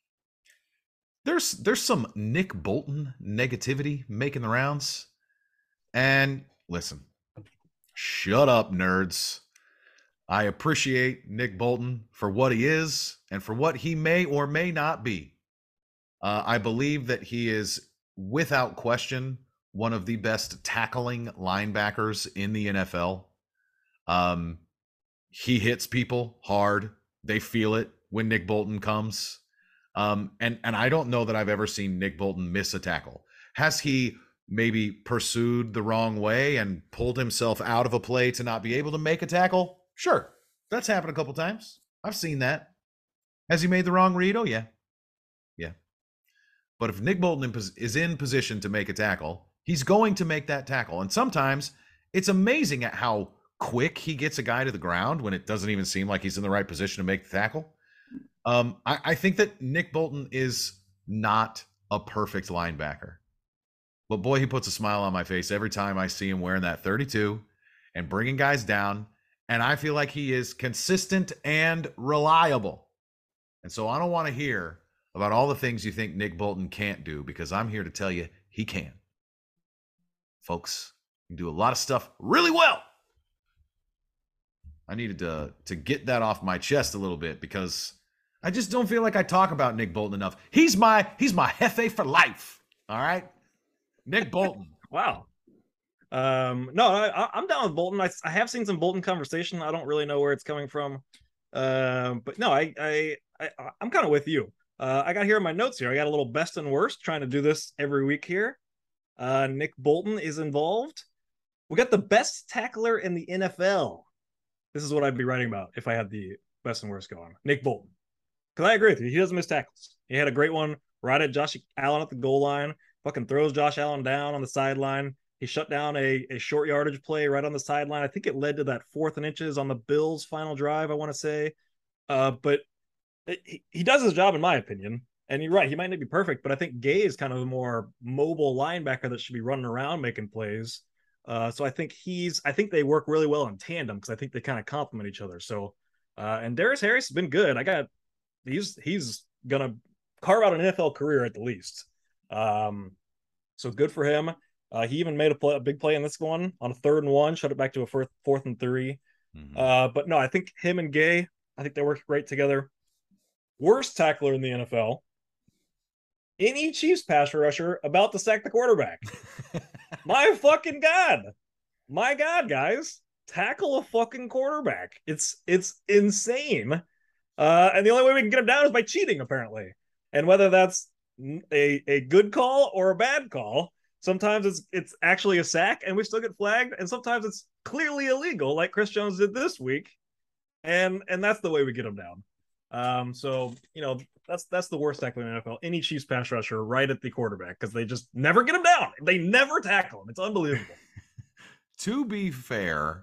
there's there's some Nick Bolton negativity making the rounds, and listen, shut up, nerds. I appreciate Nick Bolton for what he is and for what he may or may not be. Uh, I believe that he is, without question, one of the best tackling linebackers in the N F L. Um, he hits people hard. They feel it when Nick Bolton comes. Um, and, and I don't know that I've ever seen Nick Bolton miss a tackle. Has he maybe pursued the wrong way and pulled himself out of a play to not be able to make a tackle? Sure. That's happened a couple times. I've seen that. Has he made the wrong read? Oh, yeah. Yeah. But if Nick Bolton is in position to make a tackle, he's going to make that tackle. And sometimes it's amazing at how quick he gets a guy to the ground when it doesn't even seem like he's in the right position to make the tackle. Um, I, I think that Nick Bolton is not a perfect linebacker. But boy, he puts a smile on my face every time I see him wearing that thirty-two and bringing guys down. And I feel like he is consistent and reliable. And so I don't want to hear about all the things you think Nick Bolton can't do, because I'm here to tell you he can. Folks, he can do a lot of stuff really well. I needed to, to get that off my chest a little bit, because I just don't feel like I talk about Nick Bolton enough. He's my he's my Jefe for life. All right? Nick Bolton. Wow. Um, no, I, I'm down with Bolton. I, I have seen some Bolton conversation. I don't really know where it's coming from. Um, but no, I, I, I I'm kind of with you. Uh, I got here in my notes here. I got a little best and worst, trying to do this every week here. Uh, Nick Bolton is involved. We got the best tackler in the N F L. This is what I'd be writing about if I had the best and worst going. Nick Bolton. Because I agree with you. He doesn't miss tackles. He had a great one right at Josh Allen at the goal line. Fucking throws Josh Allen down on the sideline. He shut down a, a short yardage play right on the sideline. I think it led to that fourth and inches on the Bills' final drive, I want to say. Uh, but it, he, he does his job, in my opinion. And you're right, he might not be perfect, but I think Gay is kind of a more mobile linebacker that should be running around making plays. Uh, so I think he's, I think they work really well in tandem, because I think they kind of complement each other. So, uh, and Darius Harris has been good. I got, he's, he's going to carve out an N F L career at the least. Um, so good for him. Uh, he even made a, play, a big play in this one on a third and one, shut it back to a fourth, fourth and three. Mm-hmm. Uh, but no, I think him and Gay, I think they work great together. Worst tackler in the N F L. Any Chiefs pass rusher about to sack the quarterback. My fucking God. My God, guys. Tackle a fucking quarterback. It's it's insane. Uh, and the only way we can get him down is by cheating, apparently. And whether that's a, a good call or a bad call, sometimes it's it's actually a sack and we still get flagged, and sometimes it's clearly illegal, like Chris Jones did this week. And and that's the way we get him down. Um, so, you know, that's that's the worst tackler in the N F L. Any Chiefs pass rusher right at the quarterback, because they just never get him down. They never tackle him. It's unbelievable. To be fair,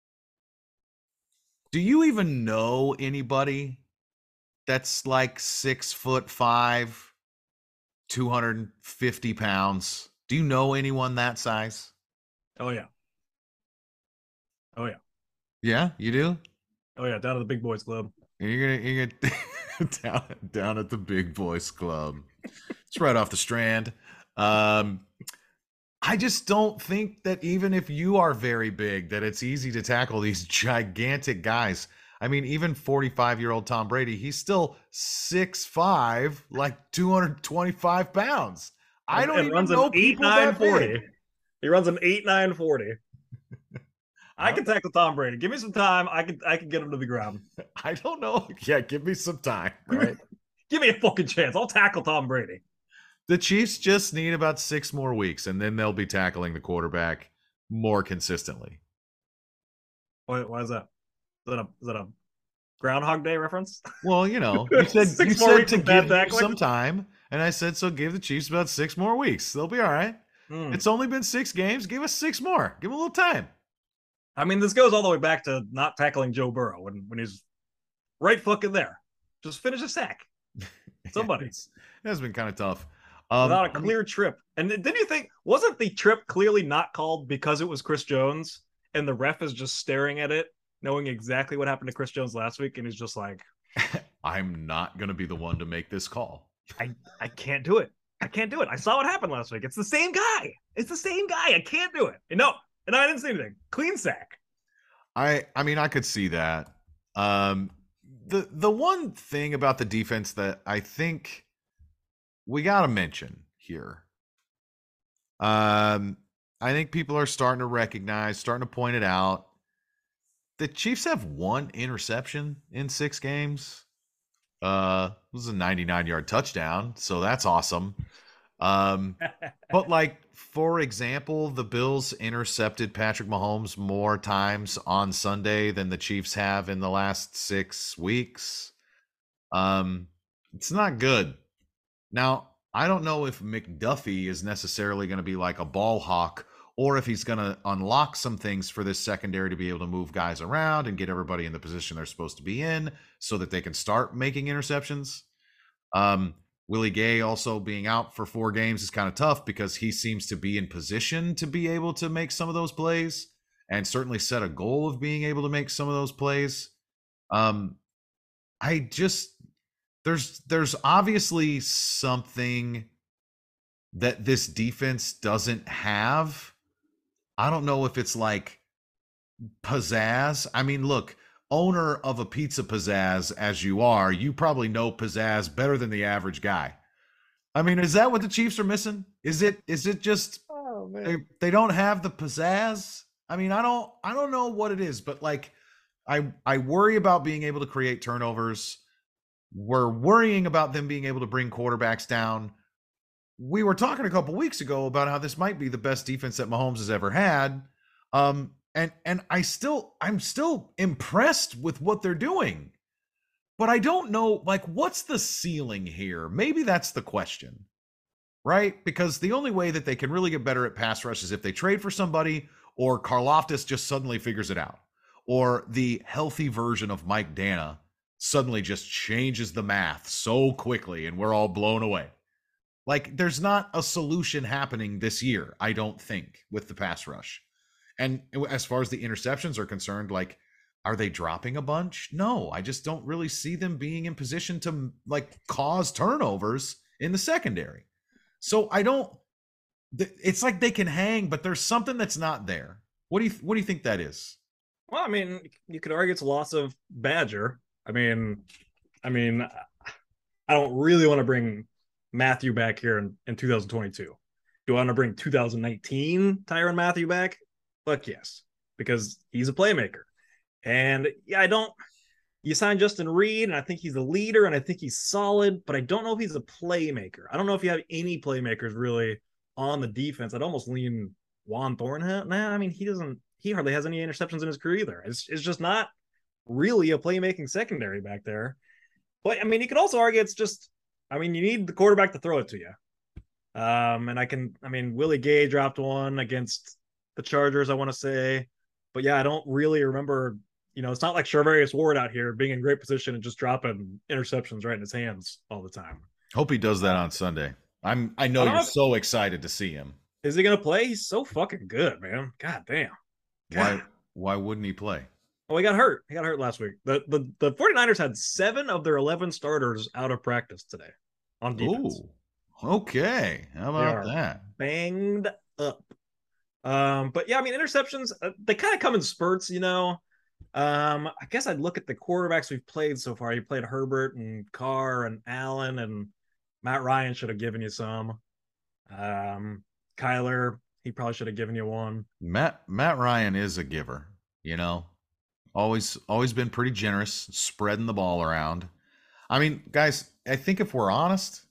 do you even know anybody that's like six foot five, two hundred fifty pounds? Do you know anyone that size? Oh, yeah. Oh, yeah. Yeah, you do? Oh, yeah, down at the Big Boys Club. You're gonna, you're gonna down, down at the Big Boys Club. It's right off the Strand. Um, I just don't think that even if you are very big, that it's easy to tackle these gigantic guys. I mean, even forty-five-year-old Tom Brady, he's still six five, like two hundred twenty-five pounds. I don't and even runs know an eight people nine that forty. big. He runs an eight nine forty. I Huh? can tackle Tom Brady. Give me some time. I can I can get him to the ground. I don't know. Yeah, give me some time. Give me- Right? Give me a fucking chance. I'll tackle Tom Brady. The Chiefs just need about six more weeks, and then they'll be tackling the quarterback more consistently. Why, why is that? Is that a is that a Groundhog Day reference? Well, you know, you said Six you more said weeks to of bad give them tackling? some time, and I said so. Give the Chiefs about six more weeks. They'll be all right. Hmm. It's only been six games. Give us six more. Give them a little time. I mean, this goes all the way back to not tackling Joe Burrow when, when he's right fucking there. Just finish a sack. Somebody. It's- it has been kind of tough. Um, Without a clear trip. And didn't you think, wasn't the trip clearly not called because it was Chris Jones and the ref is just staring at it, knowing exactly what happened to Chris Jones last week? And he's just like, I'm not going to be the one to make this call. I, I can't do it. I can't do it. I saw what happened last week. It's the same guy. It's the same guy. I can't do it. And no, and I didn't see anything. Clean sack. I I mean I could see that. Um the the one thing about the defense that I think we got to mention here. Um I think people are starting to recognize, starting to point it out. The Chiefs have one interception in six games. Uh it was a ninety-nine-yard touchdown, so that's awesome. Um But, like, for example, the Bills intercepted Patrick Mahomes more times on Sunday than the Chiefs have in the last six weeks. Um, it's not good. Now, I don't know if McDuffie is necessarily going to be like a ball hawk or if he's going to unlock some things for this secondary to be able to move guys around and get everybody in the position they're supposed to be in so that they can start making interceptions. Um, Willie Gay also being out for four games is kind of tough because he seems to be in position to be able to make some of those plays and certainly set a goal of being able to make some of those plays. Um, I just there's there's obviously something that this defense doesn't have. I don't know if it's like pizzazz. I mean, look, owner of a pizza pizzazz as you are, you probably know pizzazz better than the average guy. I mean, is that what the Chiefs are missing? Is it is it just Oh, man. they, they don't have the pizzazz? I mean, I don't I don't know what it is, but like I I worry about being able to create turnovers. We're worrying about them being able to bring quarterbacks down. We were talking a couple weeks ago about how this might be the best defense that Mahomes has ever had. Um And and I still I'm still impressed with what they're doing. But I don't know, like, what's the ceiling here? Maybe that's the question. Right? Because the only way that they can really get better at pass rush is if they trade for somebody or Karlaftis just suddenly figures it out. Or the healthy version of Mike Dana suddenly just changes the math so quickly and we're all blown away. Like, there's not a solution happening this year, I don't think, with the pass rush. And as far as the interceptions are concerned, like, are they dropping a bunch? No, I just don't really see them being in position to, like, cause turnovers in the secondary. So I don't, it's like they can hang, but there's something that's not there. What do you, what do you think that is? Well, I mean, you could argue it's a loss of Badger. I mean, I mean, I don't really want to bring Matthew back here in, in two thousand twenty-two. Do I want to bring two thousand nineteen Tyrann Mathieu back? Fuck yes, because he's a playmaker. And yeah, I don't, you sign Justin Reed, and I think he's a leader, and I think he's solid, but I don't know if he's a playmaker. I don't know if you have any playmakers really on the defense. I'd almost lean Juan Thornhill. Nah, I mean, he doesn't, he hardly has any interceptions in his career either. It's, it's just not really a playmaking secondary back there. But I mean, you could also argue it's just, I mean, you need the quarterback to throw it to you. Um, and I can, I mean, Willie Gay dropped one against the Chargers, I want to say. But yeah, I don't really remember, you know, it's not like Charvarius Ward out here being in great position and just dropping interceptions right in his hands all the time. Hope he does that on Sunday. I'm, I know I don't you're know if- so excited to see him. Is he going to play? He's so fucking good, man. God damn. Why, God. why wouldn't he play? Oh, he got hurt. He got hurt last week. The, the the 49ers had seven of their eleven starters out of practice today on defense. Ooh, okay. How They about are that? Banged up. Um, but yeah, I mean, interceptions, uh, they kind of come in spurts, you know. Um, I guess I'd look at the quarterbacks we've played so far. You played Herbert and Carr and Allen, and Matt Ryan should have given you some. Um, Kyler, he probably should have given you one. Matt Matt Ryan is a giver, you know. Always always been pretty generous, spreading the ball around. I mean, guys, I think if we're honest,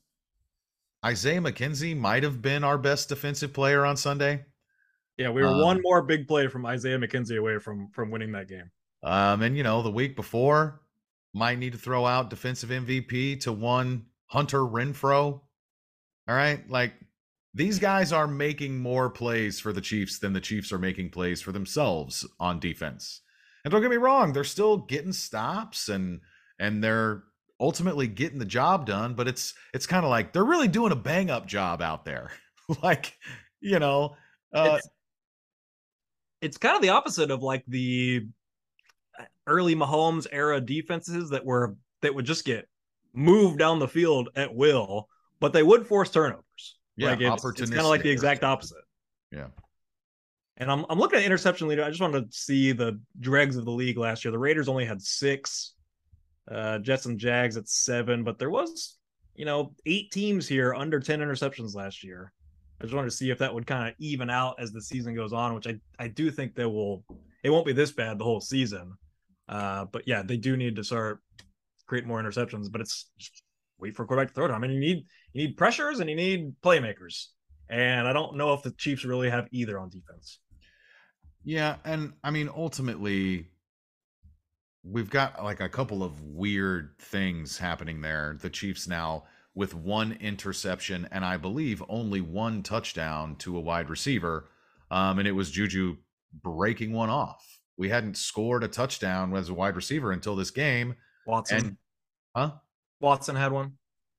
Isaiah McKenzie might have been our best defensive player on Sunday. Yeah, we were Um, one more big play from Isaiah McKenzie away from from winning that game. Um, and you know, the week before, might need to throw out defensive M V P to one Hunter Renfro. All right, like these guys are making more plays for the Chiefs than the Chiefs are making plays for themselves on defense. And don't get me wrong, they're still getting stops and and they're ultimately getting the job done, but it's it's kind of like they're really doing a bang up job out there. Like, you know, uh, it's, it's kind of the opposite of like the early Mahomes era defenses that were that would just get moved down the field at will, but they would force turnovers. Yeah, like it's, it's kind of like the exact opposite. Yeah. And I'm I'm looking at interception leader. I just wanted to see the dregs of the league last year. The Raiders only had six, uh, Jets and Jags at seven, but there was, you know, eight teams here under ten interceptions last year. I just wanted to see if that would kind of even out as the season goes on, which I, I do think they will. It won't be this bad the whole season. Uh, but yeah, they do need to start creating more interceptions, but it's just wait for a quarterback to throw it. I mean, you need, you need pressures and you need playmakers. And I don't know if the Chiefs really have either on defense. Yeah, and I mean, ultimately, we've got like a couple of weird things happening there. The Chiefs now with one interception and I believe only one touchdown to a wide receiver, um, and it was Juju breaking one off. We hadn't scored a touchdown as a wide receiver until this game. Watson, and, huh? Watson had one.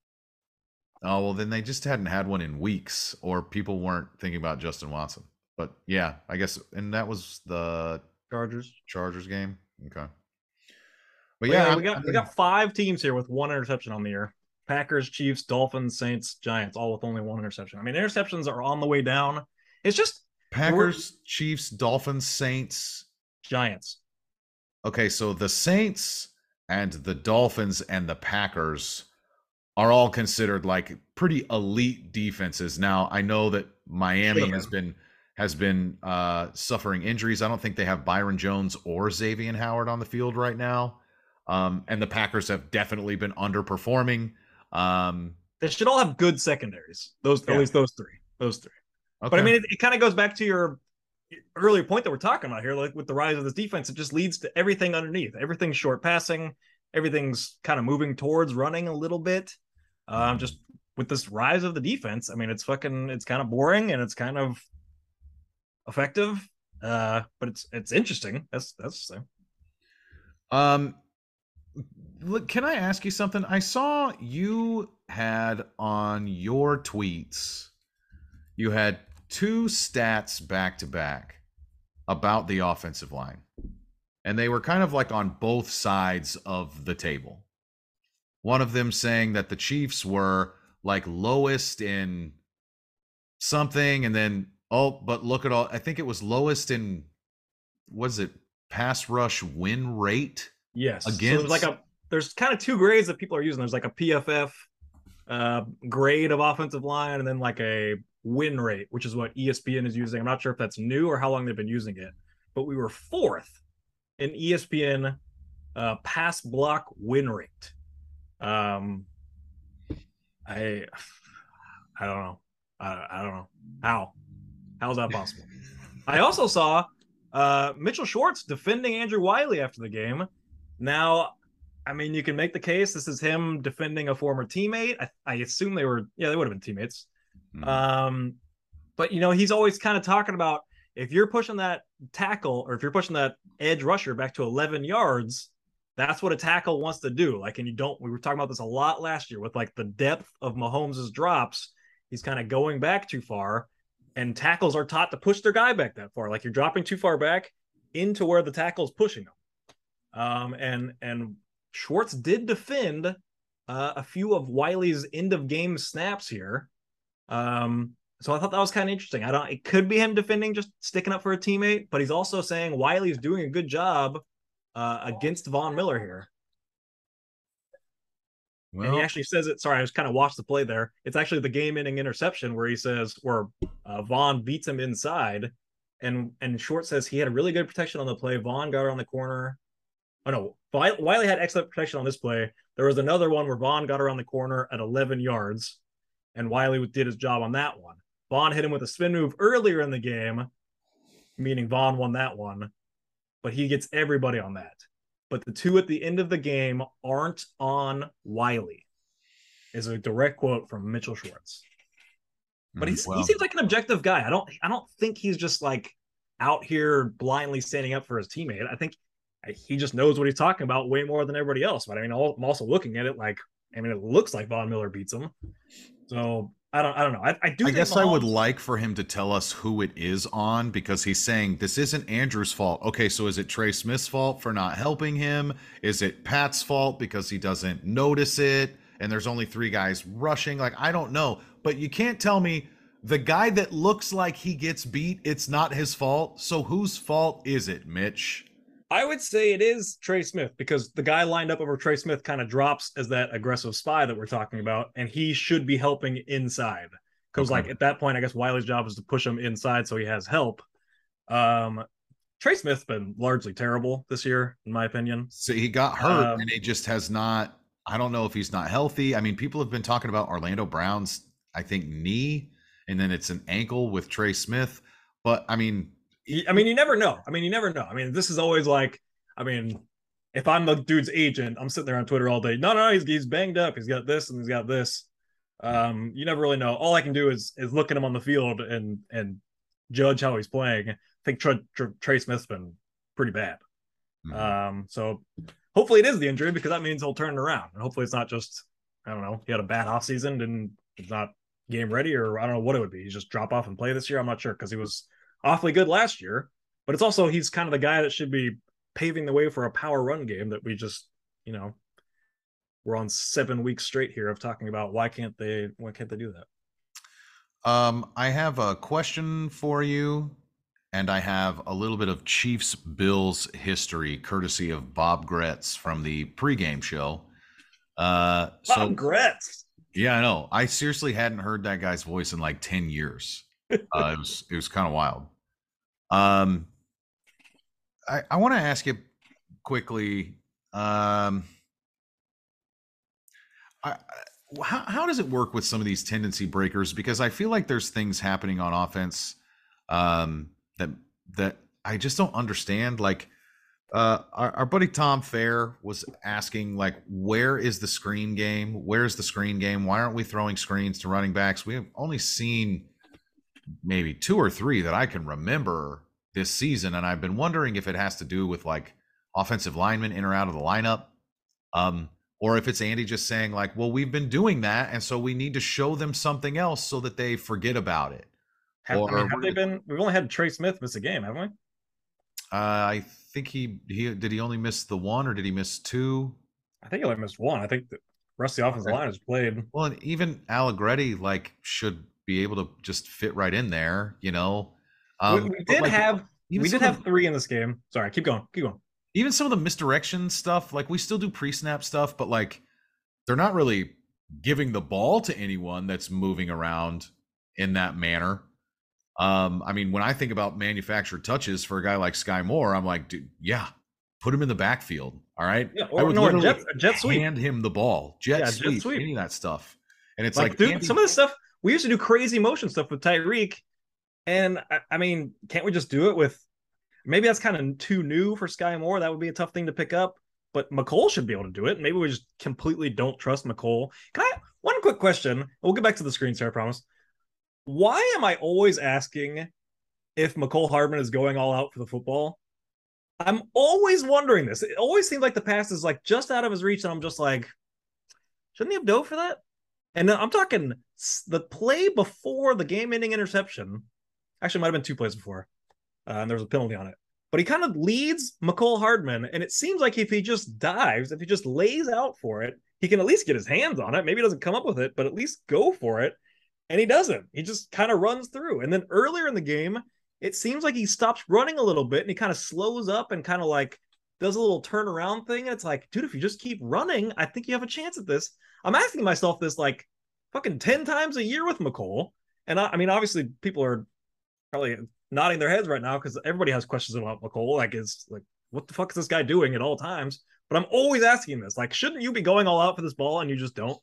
Oh well, then they just hadn't had one in weeks, or people weren't thinking about Justin Watson. But yeah, I guess, and that was the Chargers. Chargers game. Okay. But But yeah, yeah, I we got mean, we got five teams here with one interception on the year. Packers, Chiefs, Dolphins, Saints, Giants, all with only one interception. I mean, interceptions are on the way down. It's just Packers, Chiefs, Dolphins, Saints. Giants. Okay, so the Saints and the Dolphins and the Packers are all considered like pretty elite defenses. Now, I know that Miami Sure. has been has been uh, suffering injuries. I don't think they have Byron Jones or Xavier Howard on the field right now. Um, and the Packers have definitely been underperforming. Um, They should all have good secondaries. Those Yeah. at least those three. Those three. okay. But I mean, it, it kind of goes back to your earlier point that we're talking about here. Like with the rise of this defense, it just leads to everything underneath. Everything's short passing. Everything's kind of moving towards running a little bit. Um, just with this rise of the defense, I mean, it's fucking, it's kind of boring and it's kind of effective. Uh, but it's it's interesting. That's that's the thing. Um, look, can I ask you something? I saw you had on your tweets, you had two stats back to back about the offensive line, and they were kind of like on both sides of the table. One of them saying that the Chiefs were like lowest in something, and then oh, but look at all. I think it was lowest in, was it pass rush win rate? Yes. Against- So there's like a there's kind of two grades that people are using. There's like a P F F uh, grade of offensive line, and then like a win rate, which is what E S P N is using. I'm not sure if that's new or how long they've been using it, but we were fourth in E S P N uh, pass block win rate. Um, I I don't know. I, I don't know how. How is that possible? I also saw uh, Mitchell Schwartz defending Andrew Wiley after the game. Now, I mean, you can make the case this is him defending a former teammate. I, I assume they were, yeah, they would have been teammates. Mhm. Um, but, you know, he's always kind of talking about if you're pushing that tackle or if you're pushing that edge rusher back to eleven yards, that's what a tackle wants to do. Like, and you don't, we were talking about this a lot last year with like the depth of Mahomes' drops. He's kind of going back too far, and tackles are taught to push their guy back that far. Like you're dropping too far back into where the tackle's pushing them. Um, and, and Schwartz did defend uh, a few of Wiley's end of game snaps here. Um, so I thought that was kind of interesting. I don't, it could be him defending, just sticking up for a teammate, but he's also saying Wiley's doing a good job uh, against Von Miller here. Well, and he actually says it. Sorry, I just kind of watched the play there. It's actually the game-ending interception where he says, where uh, Vaughn beats him inside, and and Short says he had a really good protection on the play. Vaughn got around the corner. Oh no, Wiley had excellent protection on this play. There was another one where Vaughn got around the corner at eleven yards, and Wiley did his job on that one. Vaughn hit him with a spin move earlier in the game, meaning Vaughn won that one, but he gets everybody on that. But the two at the end of the game aren't on Wiley, is a direct quote from Mitchell Schwartz. But he's, well, he seems like an objective guy. I don't I don't think he's just like out here blindly standing up for his teammate. I think he just knows what he's talking about way more than everybody else. But I mean, I'm also looking at it like, I mean, it looks like Von Miller beats him. So I don't I don't know. I, I do. I think guess Mahomes, I would like for him to tell us who it is on, because he's saying this isn't Andrew's fault. Okay, so is it Trey Smith's fault for not helping him? Is it Pat's fault because he doesn't notice it? And there's only three guys rushing. Like, I don't know. But you can't tell me the guy that looks like he gets beat, it's not his fault. So whose fault is it, Mitch? I would say it is Trey Smith, because the guy lined up over Trey Smith kind of drops as that aggressive spy that we're talking about, and he should be helping inside. Because, okay. like, at that point, I guess Wiley's job is to push him inside so he has help. Um, Trey Smith's been largely terrible this year, in my opinion. So he got hurt, um, and he just has not – I don't know if he's not healthy. I mean, people have been talking about Orlando Brown's, I think, knee, and then it's an ankle with Trey Smith. But, I mean – I mean, you never know. I mean, you never know. I mean, this is always like, I mean, if I'm the dude's agent, I'm sitting there on Twitter all day. No, no, he's he's banged up. He's got this and he's got this. Um, you never really know. All I can do is is look at him on the field and and judge how he's playing. I think Trey, Trey Smith's been pretty bad. Mm-hmm. Um, so hopefully it is the injury, because that means he'll turn it around. And hopefully it's not just, I don't know, he had a bad offseason and he's not game ready, or I don't know what it would be. He's just drop off and play this year. I'm not sure, because he was awfully good last year, but it's also, he's kind of the guy that should be paving the way for a power run game that we just, you know, we're on seven weeks straight here of talking about why can't they, why can't they do that? Um, I have a question for you, and I have a little bit of Chiefs Bills history, courtesy of Bob Gretz from the pregame show. Uh, Bob so, Gretz. Yeah, I know. I seriously hadn't heard that guy's voice in like ten years. Uh, it was it was kind of wild. Um, I I want to ask you quickly. Um, I, how how does it work with some of these tendency breakers? Because I feel like there's things happening on offense um, that that I just don't understand. Like uh, our, our buddy Tom Fair was asking, like, where is the screen game? Where's the screen game? Why aren't we throwing screens to running backs? We have only seen maybe two or three that I can remember this season. And I've been wondering if it has to do with like offensive linemen in or out of the lineup. Um, or if it's Andy just saying like, well, we've been doing that, and so we need to show them something else so that they forget about it. Have, or, I mean, have they been, we've only had Trey Smith miss a game, haven't we? Uh, I think he, he, did he only miss the one, or did he miss two? I think he only missed one. I think the rest of the offensive line has played. Well, and even Allegretti like should be able to just fit right in there, you know. Um, we, we did like, have we did have the, three in this game. Sorry, keep going, keep going. Even some of the misdirection stuff, like we still do pre-snap stuff, but like they're not really giving the ball to anyone that's moving around in that manner. Um, I mean, when I think about manufactured touches for a guy like Sky Moore, I'm like, dude, yeah, put him in the backfield. All right, yeah, or, I would no, literally jet, jet sweep. hand him the ball, jet, yeah, sweep, jet sweep, any of that stuff. And it's like, like, dude, Andy, some of this stuff. We used to do crazy motion stuff with Tyreek, and I, I mean, can't we just do it with? Maybe that's kind of too new for Sky Moore. That would be a tough thing to pick up. But McCole should be able to do it. Maybe we just completely don't trust McCole. Can I? One quick question. We'll get back to the screen, sir. I promise. Why am I always asking if McCole Hardman is going all out for the football? I'm always wondering this. It always seems like the pass is like just out of his reach, and I'm just like, shouldn't he have dove for that? And I'm talking the play before the game-ending interception. Actually, might have been two plays before. Uh, and there was a penalty on it. But he kind of leads McCole Hardman, and it seems like if he just dives, if he just lays out for it, he can at least get his hands on it. Maybe he doesn't come up with it, but at least go for it. And he doesn't. He just kind of runs through. And then earlier in the game, it seems like he stops running a little bit, and he kind of slows up and kind of like does a little turnaround thing, and it's like, dude, if you just keep running, I think you have a chance at this. I'm asking myself this like fucking ten times a year with Mecole. And I, I mean, obviously, people are probably nodding their heads right now because everybody has questions about Mecole. Like, is like, what the fuck is this guy doing at all times? But I'm always asking this. Like, shouldn't you be going all out for this ball and you just don't?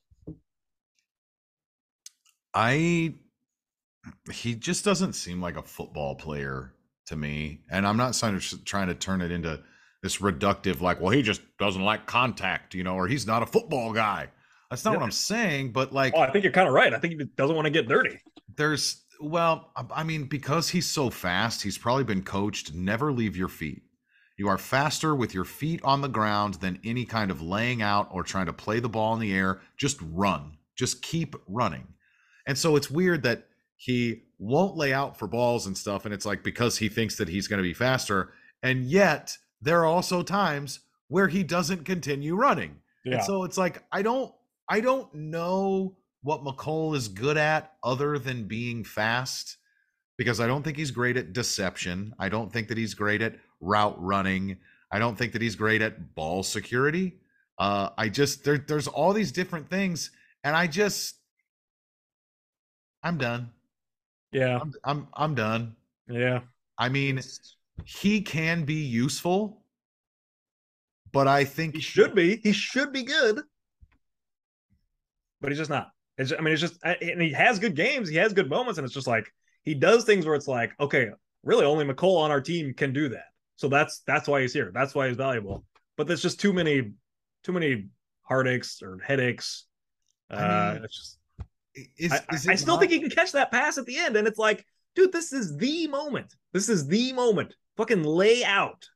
I he just doesn't seem like a football player to me. And I'm not trying to, trying to turn it into this reductive, like, well, he just doesn't like contact, you know, or he's not a football guy. That's not Yeah. what I'm saying, but like, Oh, I think you're kind of right. I think he doesn't want to get dirty. there's, well, I mean, because he's so fast, he's probably been coached, never leave your feet. You are faster with your feet on the ground than any kind of laying out or trying to play the ball in the air. Just run. Just keep running. And so it's weird that he won't lay out for balls and stuff. And it's like, because he thinks that he's going to be faster. And yet there are also times where he doesn't continue running. Yeah. And so it's like, I don't, I don't know what Mecole is good at other than being fast, because I don't think he's great at deception. I don't think that he's great at route running. I don't think that he's great at ball security. Uh, I just, there, there's all these different things. And I just, I'm done. Yeah. I'm, I'm, I'm done. Yeah. I mean, he can be useful, but I think He should be. He should be good. But he's just not. It's, I mean, it's just, and he has good games. He has good moments. And it's just like, he does things where it's like, okay, really only Mecole on our team can do that. So that's, that's why he's here. That's why he's valuable. But there's just too many, too many heartaches or headaches. Uh, I mean, it's just, is, I, is I it still not- think he can catch that pass at the end. And it's like, dude, this is the moment. This is the moment. Fucking lay out.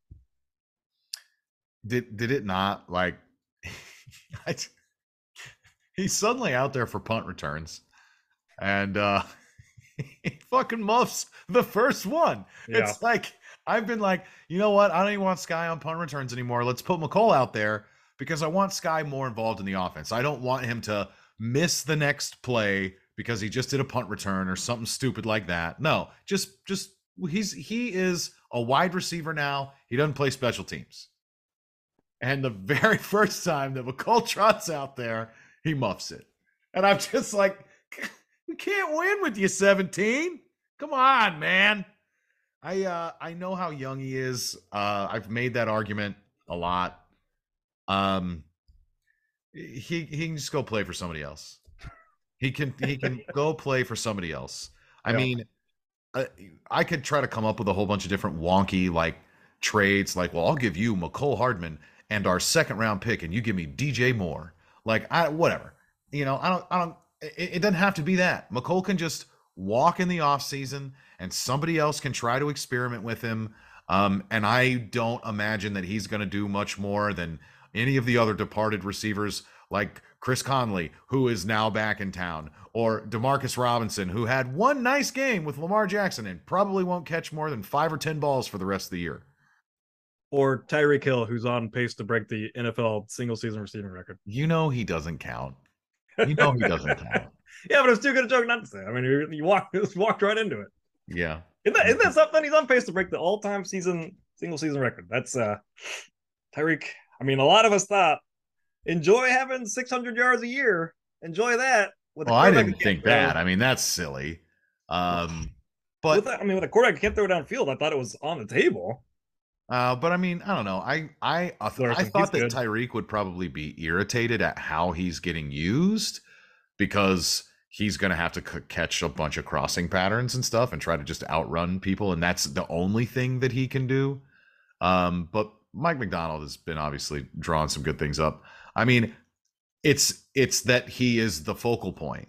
did, did it not like, I, he's suddenly out there for punt returns, and uh he fucking muffs the first one. Yeah. It's like, I've been like, you know what? I don't even want Sky on punt returns anymore. Let's put Mecole out there because I want Sky more involved in the offense. I don't want him to miss the next play because he just did a punt return or something stupid like that. No, just just he's he is a wide receiver now. He doesn't play special teams. And the very first time that Mecole trots out there, he muffs it. And I'm just like, we can't win with you, seventeen. Come on, man. I uh I know how young he is. Uh I've made that argument a lot. Um he he can just go play for somebody else. He can he can go play for somebody else. I Yeah. mean, I, I could try to come up with a whole bunch of different wonky like trades, like, well, I'll give you Mecole Hardman and our second round pick, and you give me D J Moore. Like, I whatever. You know, I don't I don't it, it doesn't have to be that. Mecole can just walk in the offseason and somebody else can try to experiment with him. Um, and I don't imagine that he's going to do much more than any of the other departed receivers like Chris Conley, who is now back in town, or Demarcus Robinson, who had one nice game with Lamar Jackson and probably won't catch more than five or ten balls for the rest of the year. Or Tyreek Hill, who's on pace to break the N F L single season receiving record. You know he doesn't count. You know he doesn't count. Yeah, but it's too good a joke not to say. I mean, you, you walked just walked right into it. Yeah. Isn't that, isn't that something? He's on pace to break the all-time season single season record. That's uh Tyreek. I mean, a lot of us thought, enjoy having six hundred yards a year. Enjoy that. With a Well, I quarterback didn't who can't think throw. that. I mean, that's silly. Um, but With that, I mean, with a quarterback who can't throw downfield, I thought it was on the table. Uh, but I mean, I don't know. I I I, Larson, I he's thought that good. Tyreek would probably be irritated at how he's getting used because he's going to have to c- catch a bunch of crossing patterns and stuff and try to just outrun people, and that's the only thing that he can do. Um, but Mike McDonald has been obviously drawing some good things up. I mean, it's it's that he is the focal point.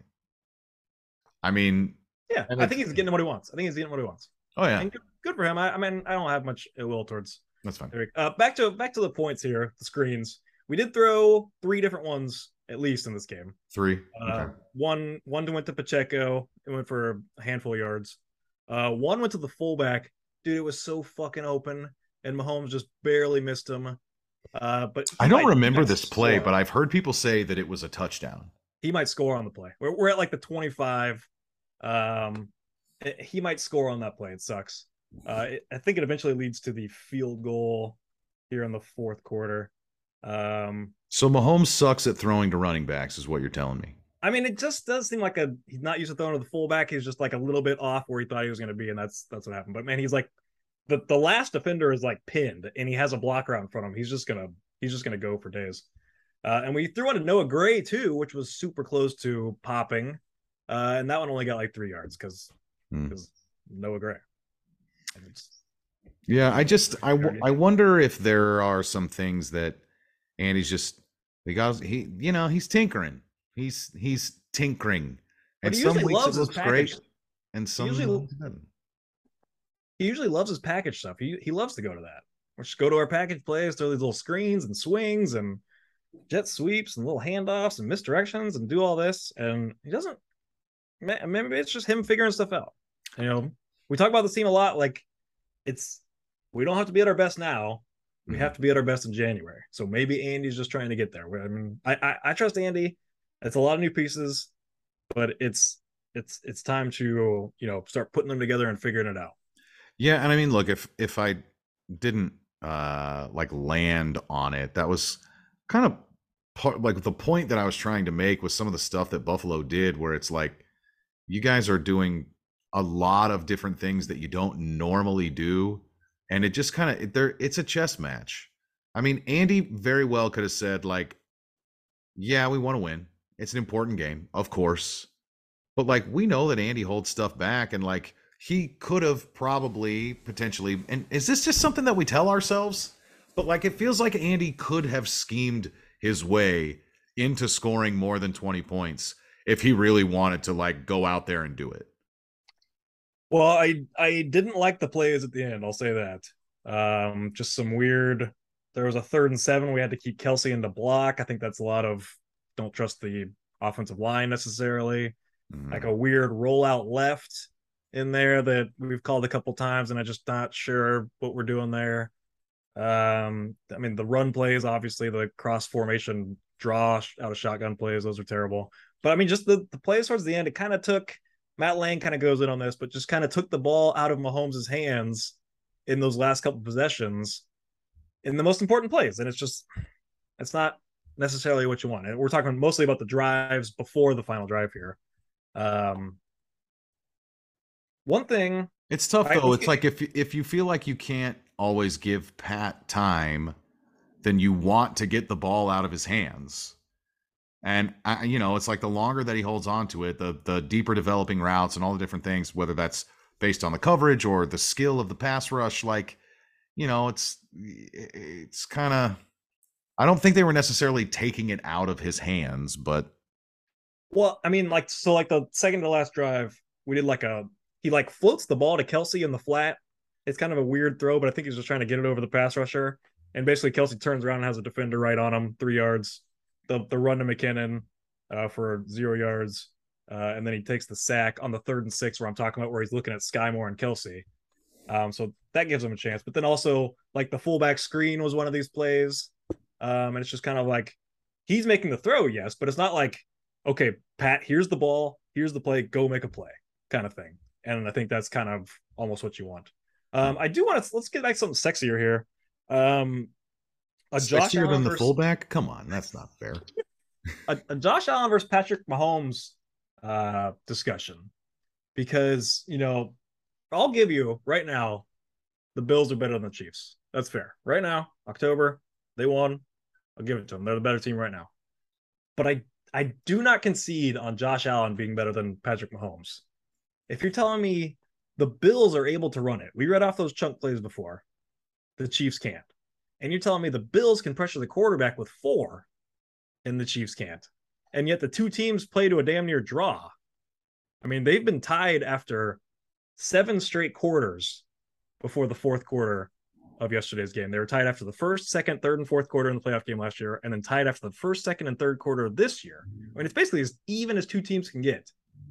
I mean, Yeah, And I it's- think he's getting what he wants. I think he's getting what he wants. oh yeah, And good, good for him. I, I mean, I don't have much ill will towards that's fine. Tyreek. Uh, back to back to the points here. The screens. We did throw three different ones at least in this game. Three. Uh, Okay. One one went to Pacheco. It went for a handful of yards. Uh, one went to the fullback. Dude, it was so fucking open, and Mahomes just barely missed him. Uh, but he I don't might- he remember might this play, score. but I've heard people say that it was a touchdown. He might score on the play. We're, we're at like the twenty-five. Um, it- he might score on that play. It sucks. Uh, it, I think it eventually leads to the field goal. here in the fourth quarter. Um, So Mahomes sucks at throwing to running backs, is what you're telling me. I mean, it just does seem like a he's not used to throwing to the fullback. He's just like a little bit off where he thought he was going to be, and that's that's what happened. But man, he's like the the last defender is like pinned, and he has a blocker out in front of him. He's just gonna he's just gonna go for days. Uh, and we threw into Noah Gray too, which was super close to popping, uh, and that one only got like three yards because because hmm. Noah Gray. Yeah, I just I, w- I wonder if there are some things that Andy's just he got he you know he's tinkering. He's he's tinkering, and some weeks it looks great, and some he usually, he usually loves his package stuff. He he loves to go to that. Or just go to our package plays, throw these little screens and swings and jet sweeps and little handoffs and misdirections and do all this. And he doesn't. Maybe it's just him figuring stuff out. You know, we talk about this team a lot. Like it's we don't have to be at our best now. We mm-hmm. have to be at our best in January. So maybe Andy's just trying to get there. I mean, I I, I trust Andy. It's a lot of new pieces, but it's it's it's time to you know start putting them together and figuring it out. Yeah, and I mean, look, if if I didn't uh, like land on it, that was kind of part like the point that I was trying to make was some of the stuff that Buffalo did, where it's like you guys are doing a lot of different things that you don't normally do, and it just kind of there. It's a chess match. I mean, Andy very well could have said like, "Yeah, we want to win. It's an important game, of course." But like, we know that Andy holds stuff back, and like he could have probably potentially, and is this just something that we tell ourselves? But like, it feels like Andy could have schemed his way into scoring more than twenty points if he really wanted to like go out there and do it. Well, I, I didn't like the plays at the end. I'll say that. Um, just some weird, there was a third and seven. We had to keep Kelsey in the block. I think that's a lot of, don't trust the offensive line necessarily. Mm-hmm. Like a weird rollout left in there that we've called a couple times, and I'm just not sure what we're doing there. Um, I mean, the run plays, obviously, the cross formation draw out of shotgun plays, those are terrible. But I mean, just the, the plays towards the end, it kind of took, Matt Lane kind of goes in on this, but just kind of took the ball out of Mahomes' hands in those last couple possessions in the most important plays. And it's just, it's not necessarily what you want. And we're talking mostly about the drives before the final drive here. Um, one thing it's tough though. I, it's like if if you feel like you can't always give Pat time, then you want to get the ball out of his hands. And I, you know, it's like the longer that he holds on to it, the the deeper developing routes and all the different things, whether that's based on the coverage or the skill of the pass rush, like, you know, it's it's kind of, I don't think they were necessarily taking it out of his hands, but. Well, I mean, like, so like the second to last drive, we did like a, he like floats the ball to Kelsey in the flat. It's kind of a weird throw, but I think he's just trying to get it over the pass rusher. And basically Kelsey turns around and has a defender right on him, three yards. The the run to McKinnon uh, for zero yards. Uh, and then he takes the sack on the third and six where I'm talking about, where he's looking at Sky Moore and Kelsey. Um, so that gives him a chance. But then also, like, the fullback screen was one of these plays. Um, and it's just kind of like, he's making the throw, yes, but it's not like, okay, Pat, here's the ball, here's the play, go make a play kind of thing. And I think that's kind of almost what you want. Um, I do want to, let's get back something sexier here. Um, a Josh Sexier Allen than the versus, fullback? Come on, that's not fair. a, a Josh Allen versus Patrick Mahomes uh, discussion. Because, you know, I'll give you right now, the Bills are better than the Chiefs. That's fair. Right now, October, they won. I'll give it to them. They're the better team right now. But I, I do not concede on Josh Allen being better than Patrick Mahomes. If you're telling me the Bills are able to run it, we read off those chunk plays before. The Chiefs can't. And you're telling me the Bills can pressure the quarterback with four, and the Chiefs can't. And yet the two teams play to a damn near draw. I mean, they've been tied after seven straight quarters before the fourth quarter of yesterday's game. They were tied after the first, second, third, and fourth quarter in the playoff game last year, and then tied after the first, second, and third quarter of this year. I mean, it's basically as even as two teams can get.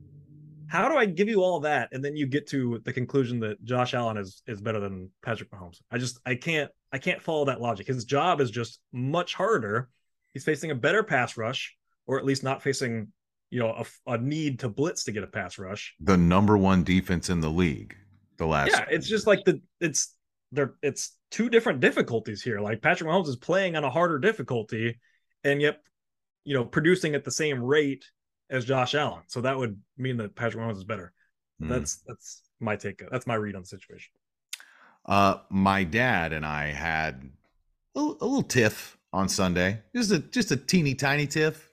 How do I give you all that, and then you get to the conclusion that Josh Allen is is better than Patrick Mahomes? I just I can't I can't follow that logic. His job is just much harder. He's facing a better pass rush, or at least not facing, you know, a, a need to blitz to get a pass rush. The number one defense in the league. The last. Yeah, it's just like the it's they're it's two different difficulties here. Like Patrick Mahomes is playing on a harder difficulty, and yet, you know, producing at the same rate as Josh Allen. So that would mean that Patrick Mahomes is better. Mm. That's that's my take. That's my read on the situation. Uh, my dad and I had a, a little tiff on Sunday. Just a just a teeny tiny tiff.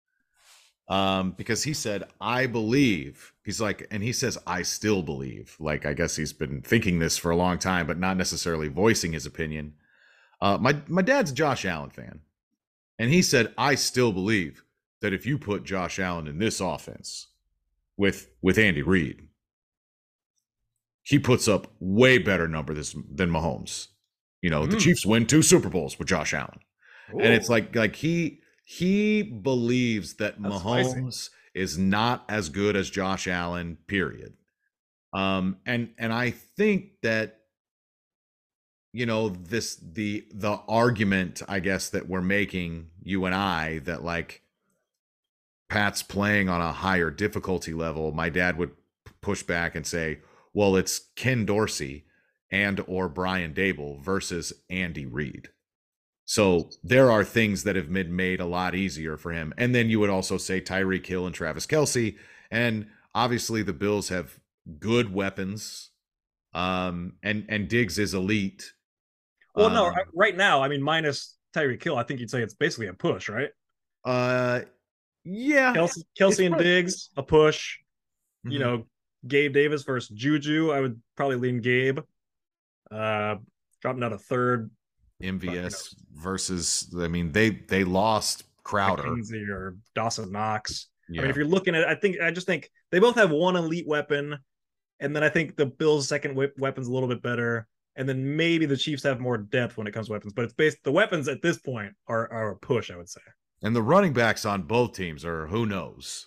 Um, because he said, I believe. He's like, and he says, I still believe. Like, I guess he's been thinking this for a long time, but not necessarily voicing his opinion. Uh, my my dad's a Josh Allen fan, and he said, I still believe that if you put Josh Allen in this offense with with Andy Reid, he puts up way better number this, than Mahomes. You know, mm. the Chiefs win two Super Bowls with Josh Allen. Ooh. And it's like, like he he believes that That's Mahomes spicy. is not as good as Josh Allen, period. Um, and and I think that, you know, this the the argument, I guess, that we're making, you and I, that like Pat's playing on a higher difficulty level, my dad would push back and say, well, it's Ken Dorsey and or Brian Dable versus Andy Reid. So there are things that have been made a lot easier for him. And then you would also say Tyreek Hill and Travis Kelce. And obviously the Bills have good weapons. Um, and, and Diggs is elite. Well, um, no, right now, I mean, minus Tyreek Hill, I think you'd say it's basically a push, right? Uh, yeah. Kelce, Kelce and probably, Diggs, a push. Mm-hmm. You know, Gabe Davis versus Juju, I would probably lean Gabe. Uh, dropping out a third. M V S versus, I mean, they they lost Crowder. McKenzie or Dawson Knox. Yeah. I mean, if you're looking at it, I think, I just think they both have one elite weapon. And then I think the Bills' second weapon's a little bit better. And then maybe the Chiefs have more depth when it comes to weapons. But it's based, the weapons at this point are, are a push, I would say. And the running backs on both teams are who knows.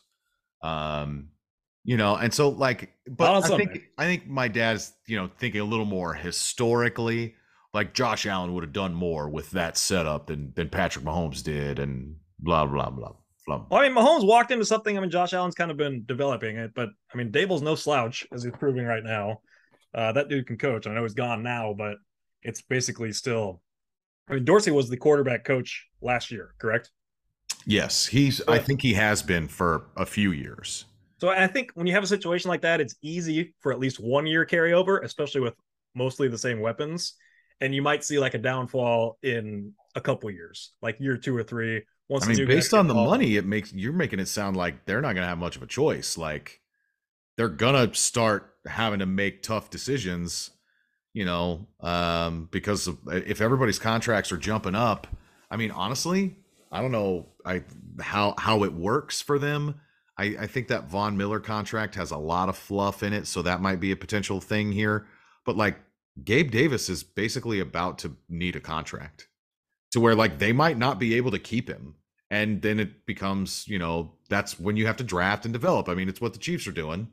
Um, You know, and so like, but I think I think my dad's, you know, thinking a little more historically. Like Josh Allen would have done more with that setup than than Patrick Mahomes did, and blah blah blah blah. Well, I mean, Mahomes walked into something. I mean, Josh Allen's kind of been developing it, but I mean, Dable's no slouch, as he's proving right now. Uh, that dude can coach. I know he's gone now, but it's basically still. I mean, Dorsey was the quarterback coach last year, correct? Yes, he's. But, I think he has been for a few years. So I think when you have a situation like that, it's easy for at least one year carryover, especially with mostly the same weapons. And you might see like a downfall in a couple years, like year two or three. Once I mean, based on the money, it makes you're making it sound like they're not going to have much of a choice. Like they're gonna start having to make tough decisions, you know, um, because of, if everybody's contracts are jumping up. I mean, honestly, I don't know I how how it works for them. I, I think that Von Miller contract has a lot of fluff in it, so that might be a potential thing here. But like Gabe Davis is basically about to need a contract to where like they might not be able to keep him. And then it becomes, you know, that's when you have to draft and develop. I mean, it's what the Chiefs are doing.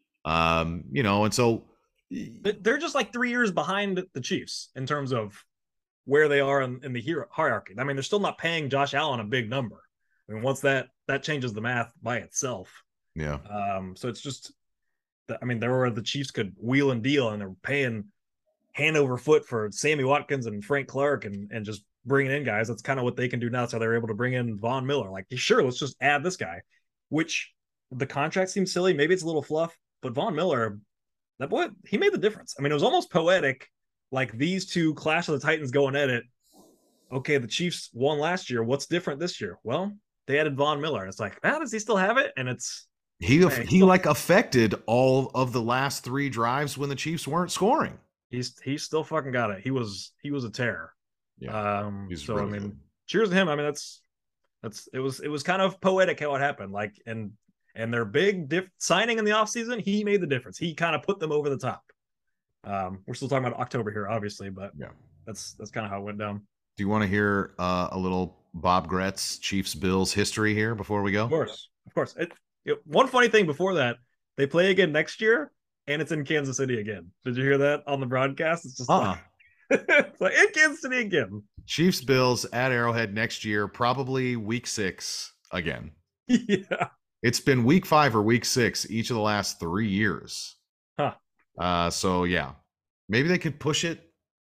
Um, you know, and so they're just like three years behind the Chiefs in terms of where they are in, in the hierarchy. I mean, they're still not paying Josh Allen a big number. I mean, once that that changes the math by itself. Yeah. Um. So it's just, I mean, there were the Chiefs could wheel and deal, and they're paying hand over foot for Sammy Watkins and Frank Clark, and and just bringing in guys. That's kind of what they can do now. So they're able to bring in Von Miller. Like, sure, let's just add this guy. Which the contract seems silly. Maybe it's a little fluff, but Von Miller, that boy, he made the difference. I mean, it was almost poetic. Like these two Clash of the Titans going at it. Okay, the Chiefs won last year. What's different this year? Well, they added Von Miller. And it's like, ah, does he still have it? And it's he man, he still, like affected all of the last three drives when the Chiefs weren't scoring. He's he's still fucking got it. He was he was a terror. Yeah. Um. He's so really I mean, good. Cheers to him. I mean, that's that's it was it was kind of poetic how it happened. Like and and their big diff- signing in the offseason, he made the difference. He kind of put them over the top. Um. We're still talking about October here, obviously, but yeah, that's that's kind of how it went down. Do you want to hear uh, a little Bob Gretz Chiefs Bills history here before we go? Of course, of course. It, it, one funny thing before that, they play again next year, and it's in Kansas City again. Did you hear that on the broadcast? It's just uh-uh. like, it's like in Kansas City again. Chiefs Bills at Arrowhead next year, probably week six again. Yeah, it's been week five or week six each of the last three years. Huh. Uh, so yeah, maybe they could push it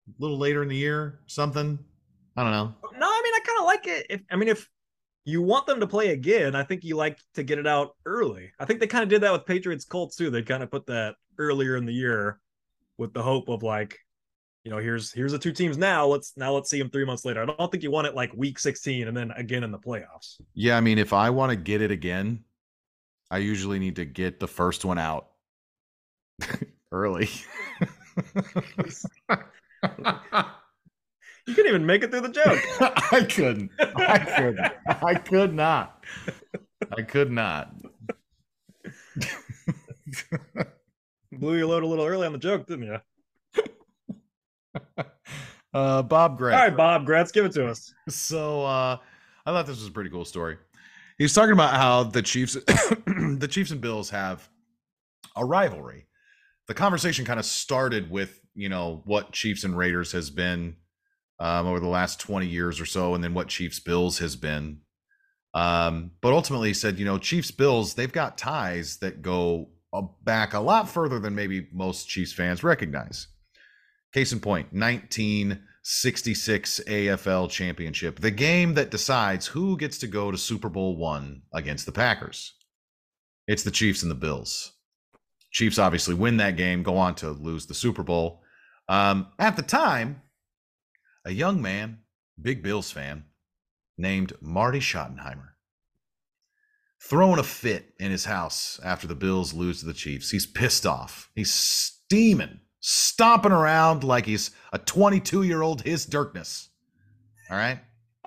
little later in the year, something. I don't know. No, I mean, I kind of like it. If I mean, if you want them to play again, I think you like to get it out early. I think they kind of did that with Patriots Colts too. They kind of put that earlier in the year with the hope of like, you know, here's here's the two teams now. Let's now let's see them three months later. I don't think you want it like week sixteen and then again in the playoffs. Yeah, I mean, if I want to get it again, I usually need to get the first one out early. You couldn't even make it through the joke. I couldn't. I couldn't. I could not. I could not. Blew your load a little early on the joke, didn't you? Uh, Bob Gray. All right, Bob Gratz, give it to us. So uh, I thought this was a pretty cool story. He's talking about how the Chiefs, the Chiefs and Bills have a rivalry. The conversation kind of started with, you know, what Chiefs and Raiders has been um, over the last twenty years or so, and then what Chiefs Bills has been. Um, but ultimately, he said, you know, Chiefs Bills, they've got ties that go back a lot further than maybe most Chiefs fans recognize. Case in point, nineteen sixty-six A F L championship, the game that decides who gets to go to Super Bowl one against the Packers. It's the Chiefs and the Bills. Chiefs obviously win that game, go on to lose the Super Bowl. Um, at the time, a young man, big Bills fan, named Marty Schottenheimer, throwing a fit in his house after the Bills lose to the Chiefs. He's pissed off. He's steaming, stomping around like he's a twenty-two-year-old his Dirkness. All right?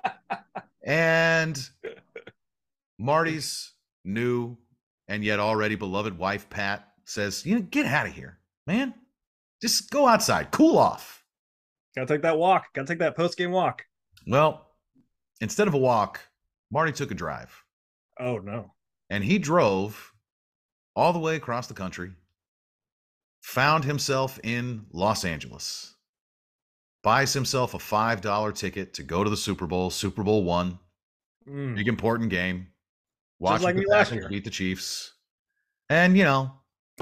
And Marty's new and yet already beloved wife, Pat, says, you know, get out of here, man. Just go outside, cool off. Gotta take that walk. Gotta take that post-game walk. Well, instead of a walk, Marty took a drive. Oh, no. And he drove all the way across the country, found himself in Los Angeles, buys himself a five dollar ticket to go to the Super Bowl, Super Bowl one, Mm. big important game. Watch like the me last Packers year. beat the Chiefs. And, you know,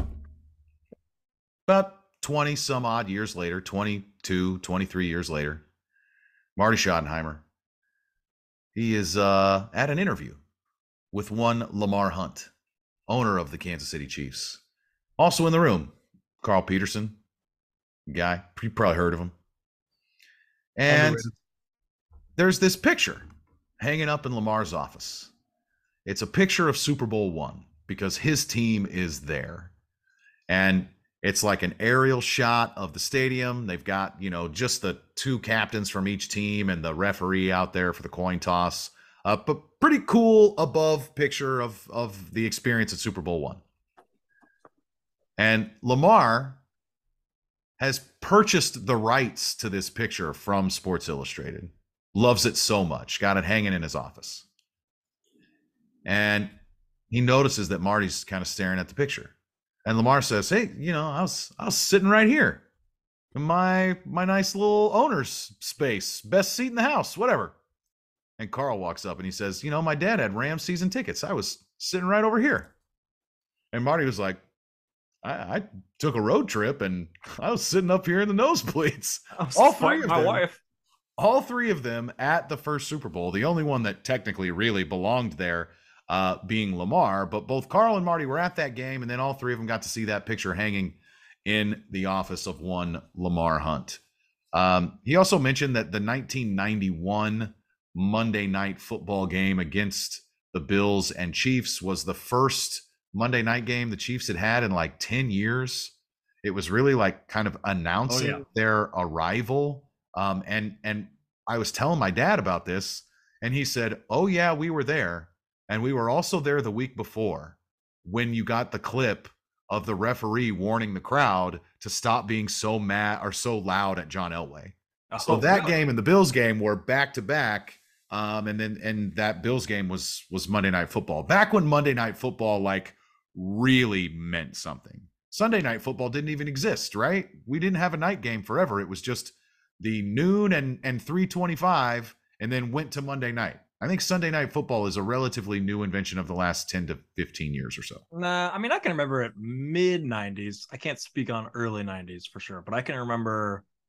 about twenty some odd years later, twenty-two, twenty-three years later, Marty Schottenheimer, he is uh, at an interview with one Lamar Hunt, owner of the Kansas City Chiefs. Also in the room, Carl Peterson, guy, you probably heard of him. And Underrated. there's this picture hanging up in Lamar's office. It's a picture of Super Bowl one because his team is there. And it's like an aerial shot of the stadium. They've got, you know, just the two captains from each team and the referee out there for the coin toss. Uh, but pretty cool above picture of, of the experience at Super Bowl one. And Lamar has purchased the rights to this picture from Sports Illustrated. Loves it so much. Got it hanging in his office. And he notices that Marty's kind of staring at the picture. And Lamar says, hey, you know, I was I was sitting right here in my my nice little owner's space. Best seat in the house, whatever. And Carl walks up and he says, you know, my dad had Rams season tickets. I was sitting right over here. And Marty was like, I, I took a road trip and I was sitting up here in the nosebleeds. All three of my them, wife. all three of them at the first Super Bowl. The only one that technically really belonged there uh, being Lamar. But both Carl and Marty were at that game, and then all three of them got to see that picture hanging in the office of one Lamar Hunt. Um, he also mentioned that the nineteen ninety-one Monday Night Football game against the Bills and Chiefs was the first Monday night game the Chiefs had had in like ten years. It was really like kind of announcing Oh, yeah. their arrival. Um, and and I was telling my dad about this, and he said, oh yeah, we were there. And we were also there the week before when you got the clip of the referee warning the crowd to stop being so mad or so loud at John Elway. So Oh, that really? game and the Bills game were back to back. Um, and then and that Bills game was was Monday Night Football. Back when Monday Night Football like really meant something. Sunday Night Football didn't even exist, right? We didn't have a night game forever. It was just the noon and and three twenty-five, and then went to Monday night. I think Sunday Night Football is a relatively new invention of the last ten to fifteen years or so. Nah, I mean, I can remember it mid nineties. I can't speak on early nineties for sure, but I can remember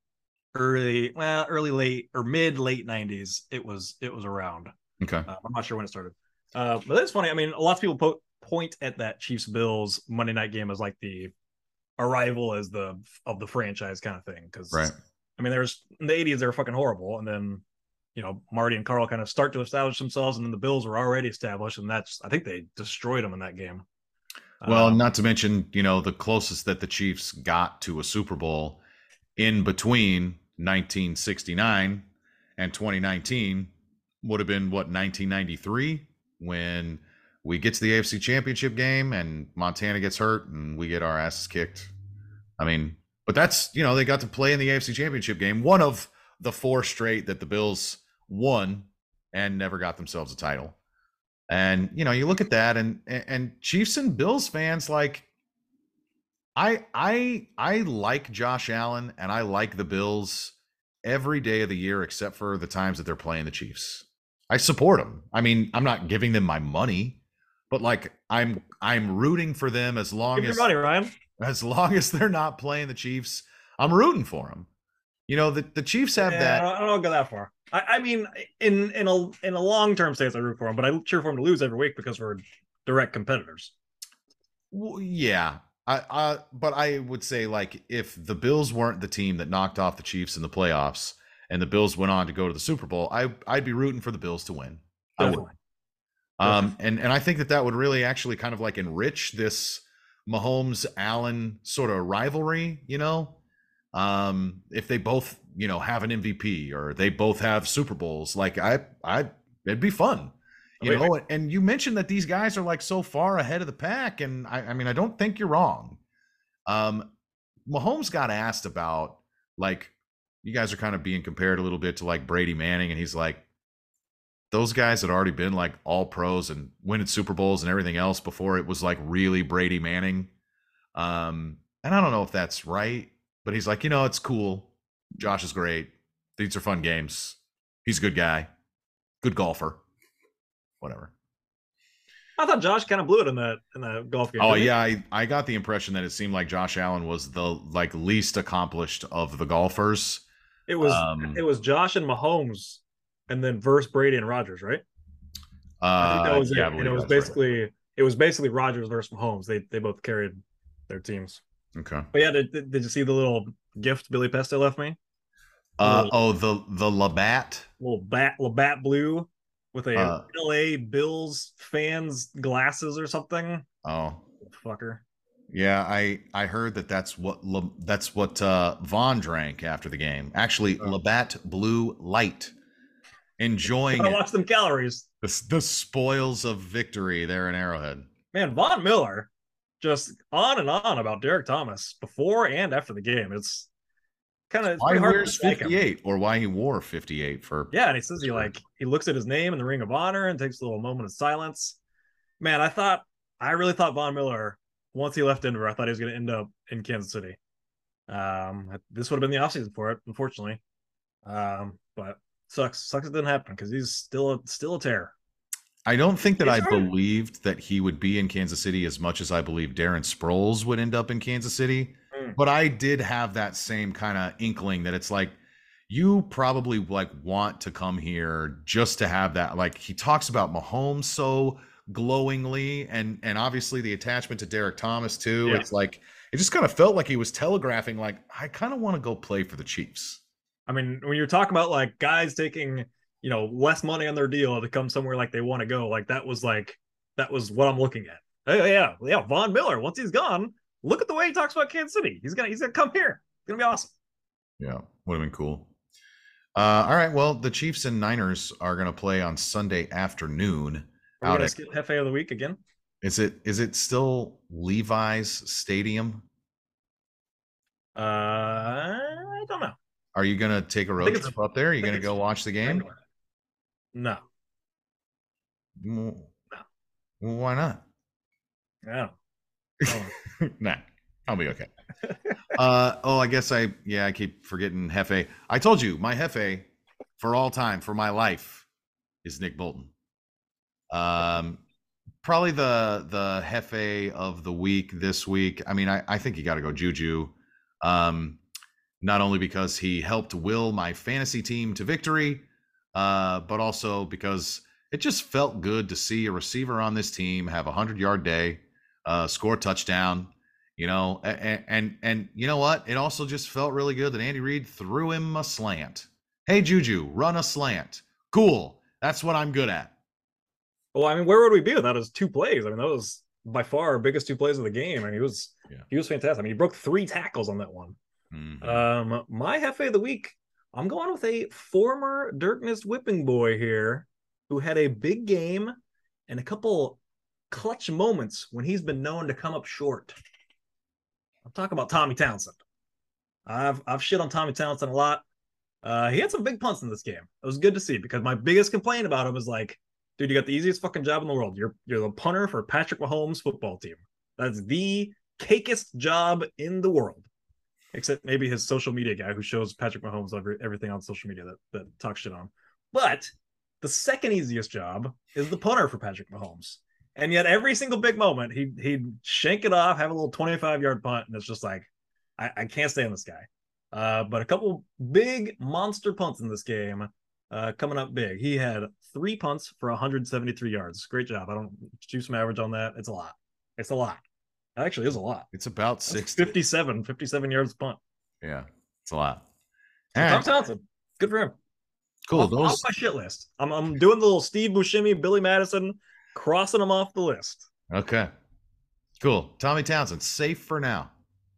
early, well, early late or mid late nineties. It was it was around. Okay. Uh, I'm not sure when it started. Uh, but it's funny. I mean, lots of people po- point at that Chiefs Bills Monday night game as like the arrival as the of the franchise kind of thing. Because Right. I mean, there's in the eighties they were fucking horrible, and then you know Marty and Carl kind of start to establish themselves, and then the Bills were already established, and that's I think they destroyed them in that game. Well, Um, not to mention, you know, the closest that the Chiefs got to a Super Bowl in between nineteen sixty-nine and twenty nineteen would have been what, nineteen ninety-three, when we get to the A F C Championship game and Montana gets hurt and we get our asses kicked. I mean, but that's, you know, they got to play in the A F C Championship game, one of the four straight that the Bills won and never got themselves a title. And, you know, you look at that and and Chiefs and Bills fans, like, I I I like Josh Allen and I like the Bills every day of the year except for the times that they're playing the Chiefs. I support them. I mean, I'm not giving them my money, but like I'm I'm rooting for them as long give me as your money, Ryan. as long as they're not playing the Chiefs. I'm rooting for them. You know, the, the Chiefs have Yeah, that. I don't, I don't go that far. I, I mean, in in a in a long term stance, I root for them, but I cheer for them to lose every week because we're direct competitors. Well, yeah, I, I, but I would say, like, if the Bills weren't the team that knocked off the Chiefs in the playoffs, and the Bills went on to go to the Super Bowl, I, I'd be rooting for the Bills to win. I would. Definitely. Um, and and I think that that would really actually kind of like enrich this Mahomes Allen sort of rivalry. You know, um, if they both, you know, have an M V P or they both have Super Bowls, like I, I, it'd be fun. You Wait, know, wait. and you mentioned that these guys are like so far ahead of the pack, and I, I mean, I don't think you're wrong. Um, Mahomes got asked about, like, you guys are kind of being compared a little bit to like Brady Manning, and he's like, those guys had already been like all pros and winning Super Bowls and everything else before it was like really Brady Manning. Um, and I don't know if that's right, but he's like, you know, it's cool. Josh is great. These are fun games. He's a good guy, good golfer. Whatever. I thought Josh kind of blew it in that in that golf game. Oh didn't he? yeah, I, I got the impression that it seemed like Josh Allen was the like least accomplished of the golfers. It was Um, it was Josh and Mahomes, and then versus Brady and Rogers, right? I think Uh, that was yeah, I it. believe And it was that's right. basically it was basically Rogers versus Mahomes. They they both carried their teams. Okay. But yeah, did, did you see the little gift Billy Pesto left me? Uh, little, oh, the the Labatt. little bat Labatt blue with a Uh, L A Bills fans glasses or something. Oh, Fucker. yeah. I I heard that that's what La, that's what uh, Vaughn drank after the game. Actually, Oh. Labatt Blue Light, enjoying I it. watched them calories. The, the spoils of victory there in Arrowhead. Man, Von Miller just on and on about Derek Thomas before and after the game. It's kind of Why he hard wears to mistake him. fifty-eight, or why he wore fifty-eight for? Yeah, and he says he like he looks at his name in the Ring of Honor and takes a little moment of silence. Man, I thought I really thought Von Miller, once he left Denver, I thought he was going to end up in Kansas City. Um, this would have been the offseason for it, unfortunately. Um, but sucks sucks it didn't happen because he's still a still a tear. I don't think that He's I hurt. believed that he would be in Kansas City as much as I believe Darren Sproles would end up in Kansas City. Mm. But I did have that same kind of inkling that it's like, you probably like want to come here just to have that. Like, he talks about Mahomes so glowingly, and and obviously the attachment to Derek Thomas too. Yeah. It's like, it just kind of felt like he was telegraphing, like, I kind of want to go play for the Chiefs. I mean, when you're talking about like guys taking, you know, less money on their deal to come somewhere like they want to go, like that was like that was what I'm looking at. Hey, yeah, yeah, Von Miller. Once he's gone, look at the way he talks about Kansas City. He's gonna he's gonna come here. It's gonna be awesome. Yeah, would have been cool. Uh, all right, well, the Chiefs and Niners are going to play on Sunday afternoon. Are we Out gonna at, skip Hefe of the week again? is it is it still Levi's Stadium? Uh, I don't know. Are you going to take a road think it's- trip up there? Are you I think going to go it's watch the game? No, Mm, well, why not? no. Nah, I'll be okay. uh, oh, I guess I, yeah, I keep forgetting Hefe. I told you, my Hefe for all time, for my life, is Nick Bolton. Um, probably the the Hefe of the week this week. I mean, I, I think you got to go Juju. Um, not only because he helped will my fantasy team to victory, uh, but also because it just felt good to see a receiver on this team have a hundred-yard day, uh, score a touchdown, you know, and, and and you know what? It also just felt really good that Andy Reid threw him a slant. Hey, Juju, run a slant. Cool. That's what I'm good at. Well, I mean, where would we be without his two plays? I mean, that was by far our biggest two plays of the game. I mean, he was yeah. he was fantastic. I mean, he broke three tackles on that one. Mm-hmm. Um, my Hefe of the week, I'm going with a former Dirkness whipping boy here who had a big game and a couple clutch moments when he's been known to come up short. I'm talking about Tommy Townsend. I've I've shit on Tommy Townsend a lot. Uh, he had some big punts in this game. It was good to see because my biggest complaint about him is like, dude, you got the easiest fucking job in the world. You're you're the punter for Patrick Mahomes' football team. That's the cakest job in the world. Except maybe his social media guy who shows Patrick Mahomes every, everything on social media that, that talks shit on. But the second easiest job is the punter for Patrick Mahomes. And yet every single big moment, he, he'd shank it off, have a little twenty-five-yard punt, and it's just like, I, I can't stand this guy. Uh, but a couple big monster punts in this game uh, coming up big. He had three punts for one hundred seventy-three yards. Great job. I don't do some average on that. It's a lot. It's a lot. It actually is a lot. It's about sixty. fifty-seven, fifty-seven yards punt. Yeah, it's a lot. So Tom Townsend, good for him. Cool. Off, those... off my shit list. I'm I'm doing the little Steve Buscemi, Billy Madison, crossing them off the list. Okay. Cool. Tommy Townsend, safe for now.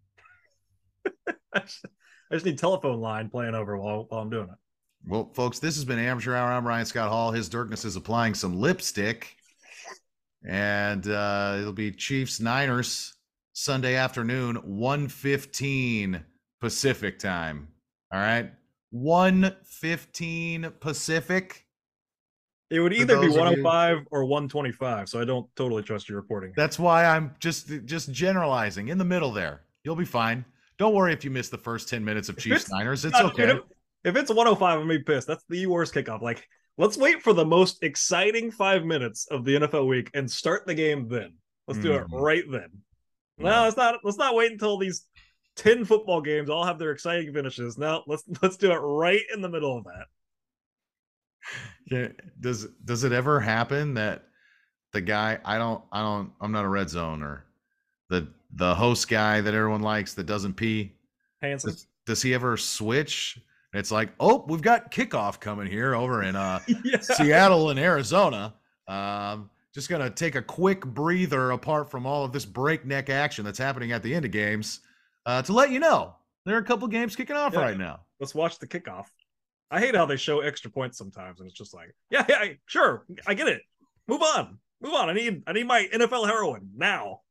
I, just, I just need telephone line playing over while, while I'm doing it. Well, folks, this has been Amateur Hour. I'm Ryan Scott Hall. His Dirkness is applying some lipstick. And uh, it'll be Chiefs Niners Sunday afternoon, one fifteen Pacific time. All right. one fifteen Pacific. It would either be one oh five or one twenty-five, so I don't totally trust your reporting. That's why I'm just just generalizing in the middle there. You'll be fine. Don't worry if you miss the first ten minutes of Chiefs it's, Niners. It's not, okay. If, if it's one oh five, I'm gonna be pissed. That's the worst kickoff. Like, let's wait for the most exciting five minutes of the N F L week and start the game then. Let's do mm-hmm. it right then. No, yeah. let's not let's not wait until these ten football games all have their exciting finishes. No, let's let's do it right in the middle of that. Yeah. Does does it ever happen that the guy I don't I don't I'm not a red zone or the the host guy that everyone likes that doesn't pee? Hanson. Does, does he ever switch? It's like, oh, we've got kickoff coming here over in uh, yeah. Seattle and Arizona. Um, just going to take a quick breather apart from all of this breakneck action that's happening at the end of games uh, to let you know there are a couple games kicking off yeah. right now. Let's watch the kickoff. I hate how they show extra points sometimes, and it's just like, yeah, yeah, sure, I get it. Move on, move on. I need, I need my N F L heroin now.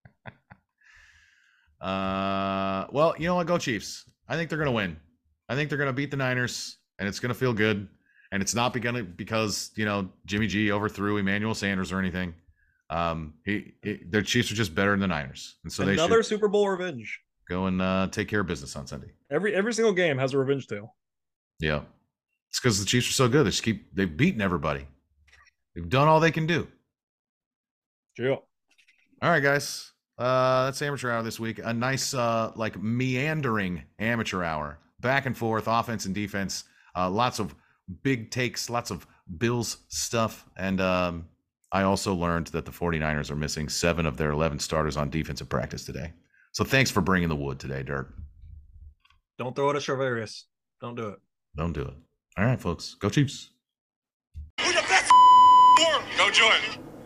uh, well, you know what? Go Chiefs. I think they're going to win. I think they're going to beat the Niners, and it's going to feel good. And it's not gonna because, you know, Jimmy G overthrew Emmanuel Sanders or anything. Um, he, he their Chiefs are just better than the Niners, and so another they another Super Bowl revenge. Go and uh, take care of business on Sunday. Every every single game has a revenge tale. Yeah, it's because the Chiefs are so good. They just keep they've beaten everybody. They've done all they can do. Chill. All right, guys. Uh, that's Amateur Hour this week. A nice, uh, like meandering Amateur Hour, back and forth, offense and defense. Uh, lots of big takes, lots of Bills stuff. And um, I also learned that the 49ers are missing seven of their eleven starters on defensive practice today. So thanks for bringing the wood today, Dirk. Don't throw it at Charvarius. Don't do it. Don't do it. All right, folks. Go Chiefs. Who the best? Go Jordan.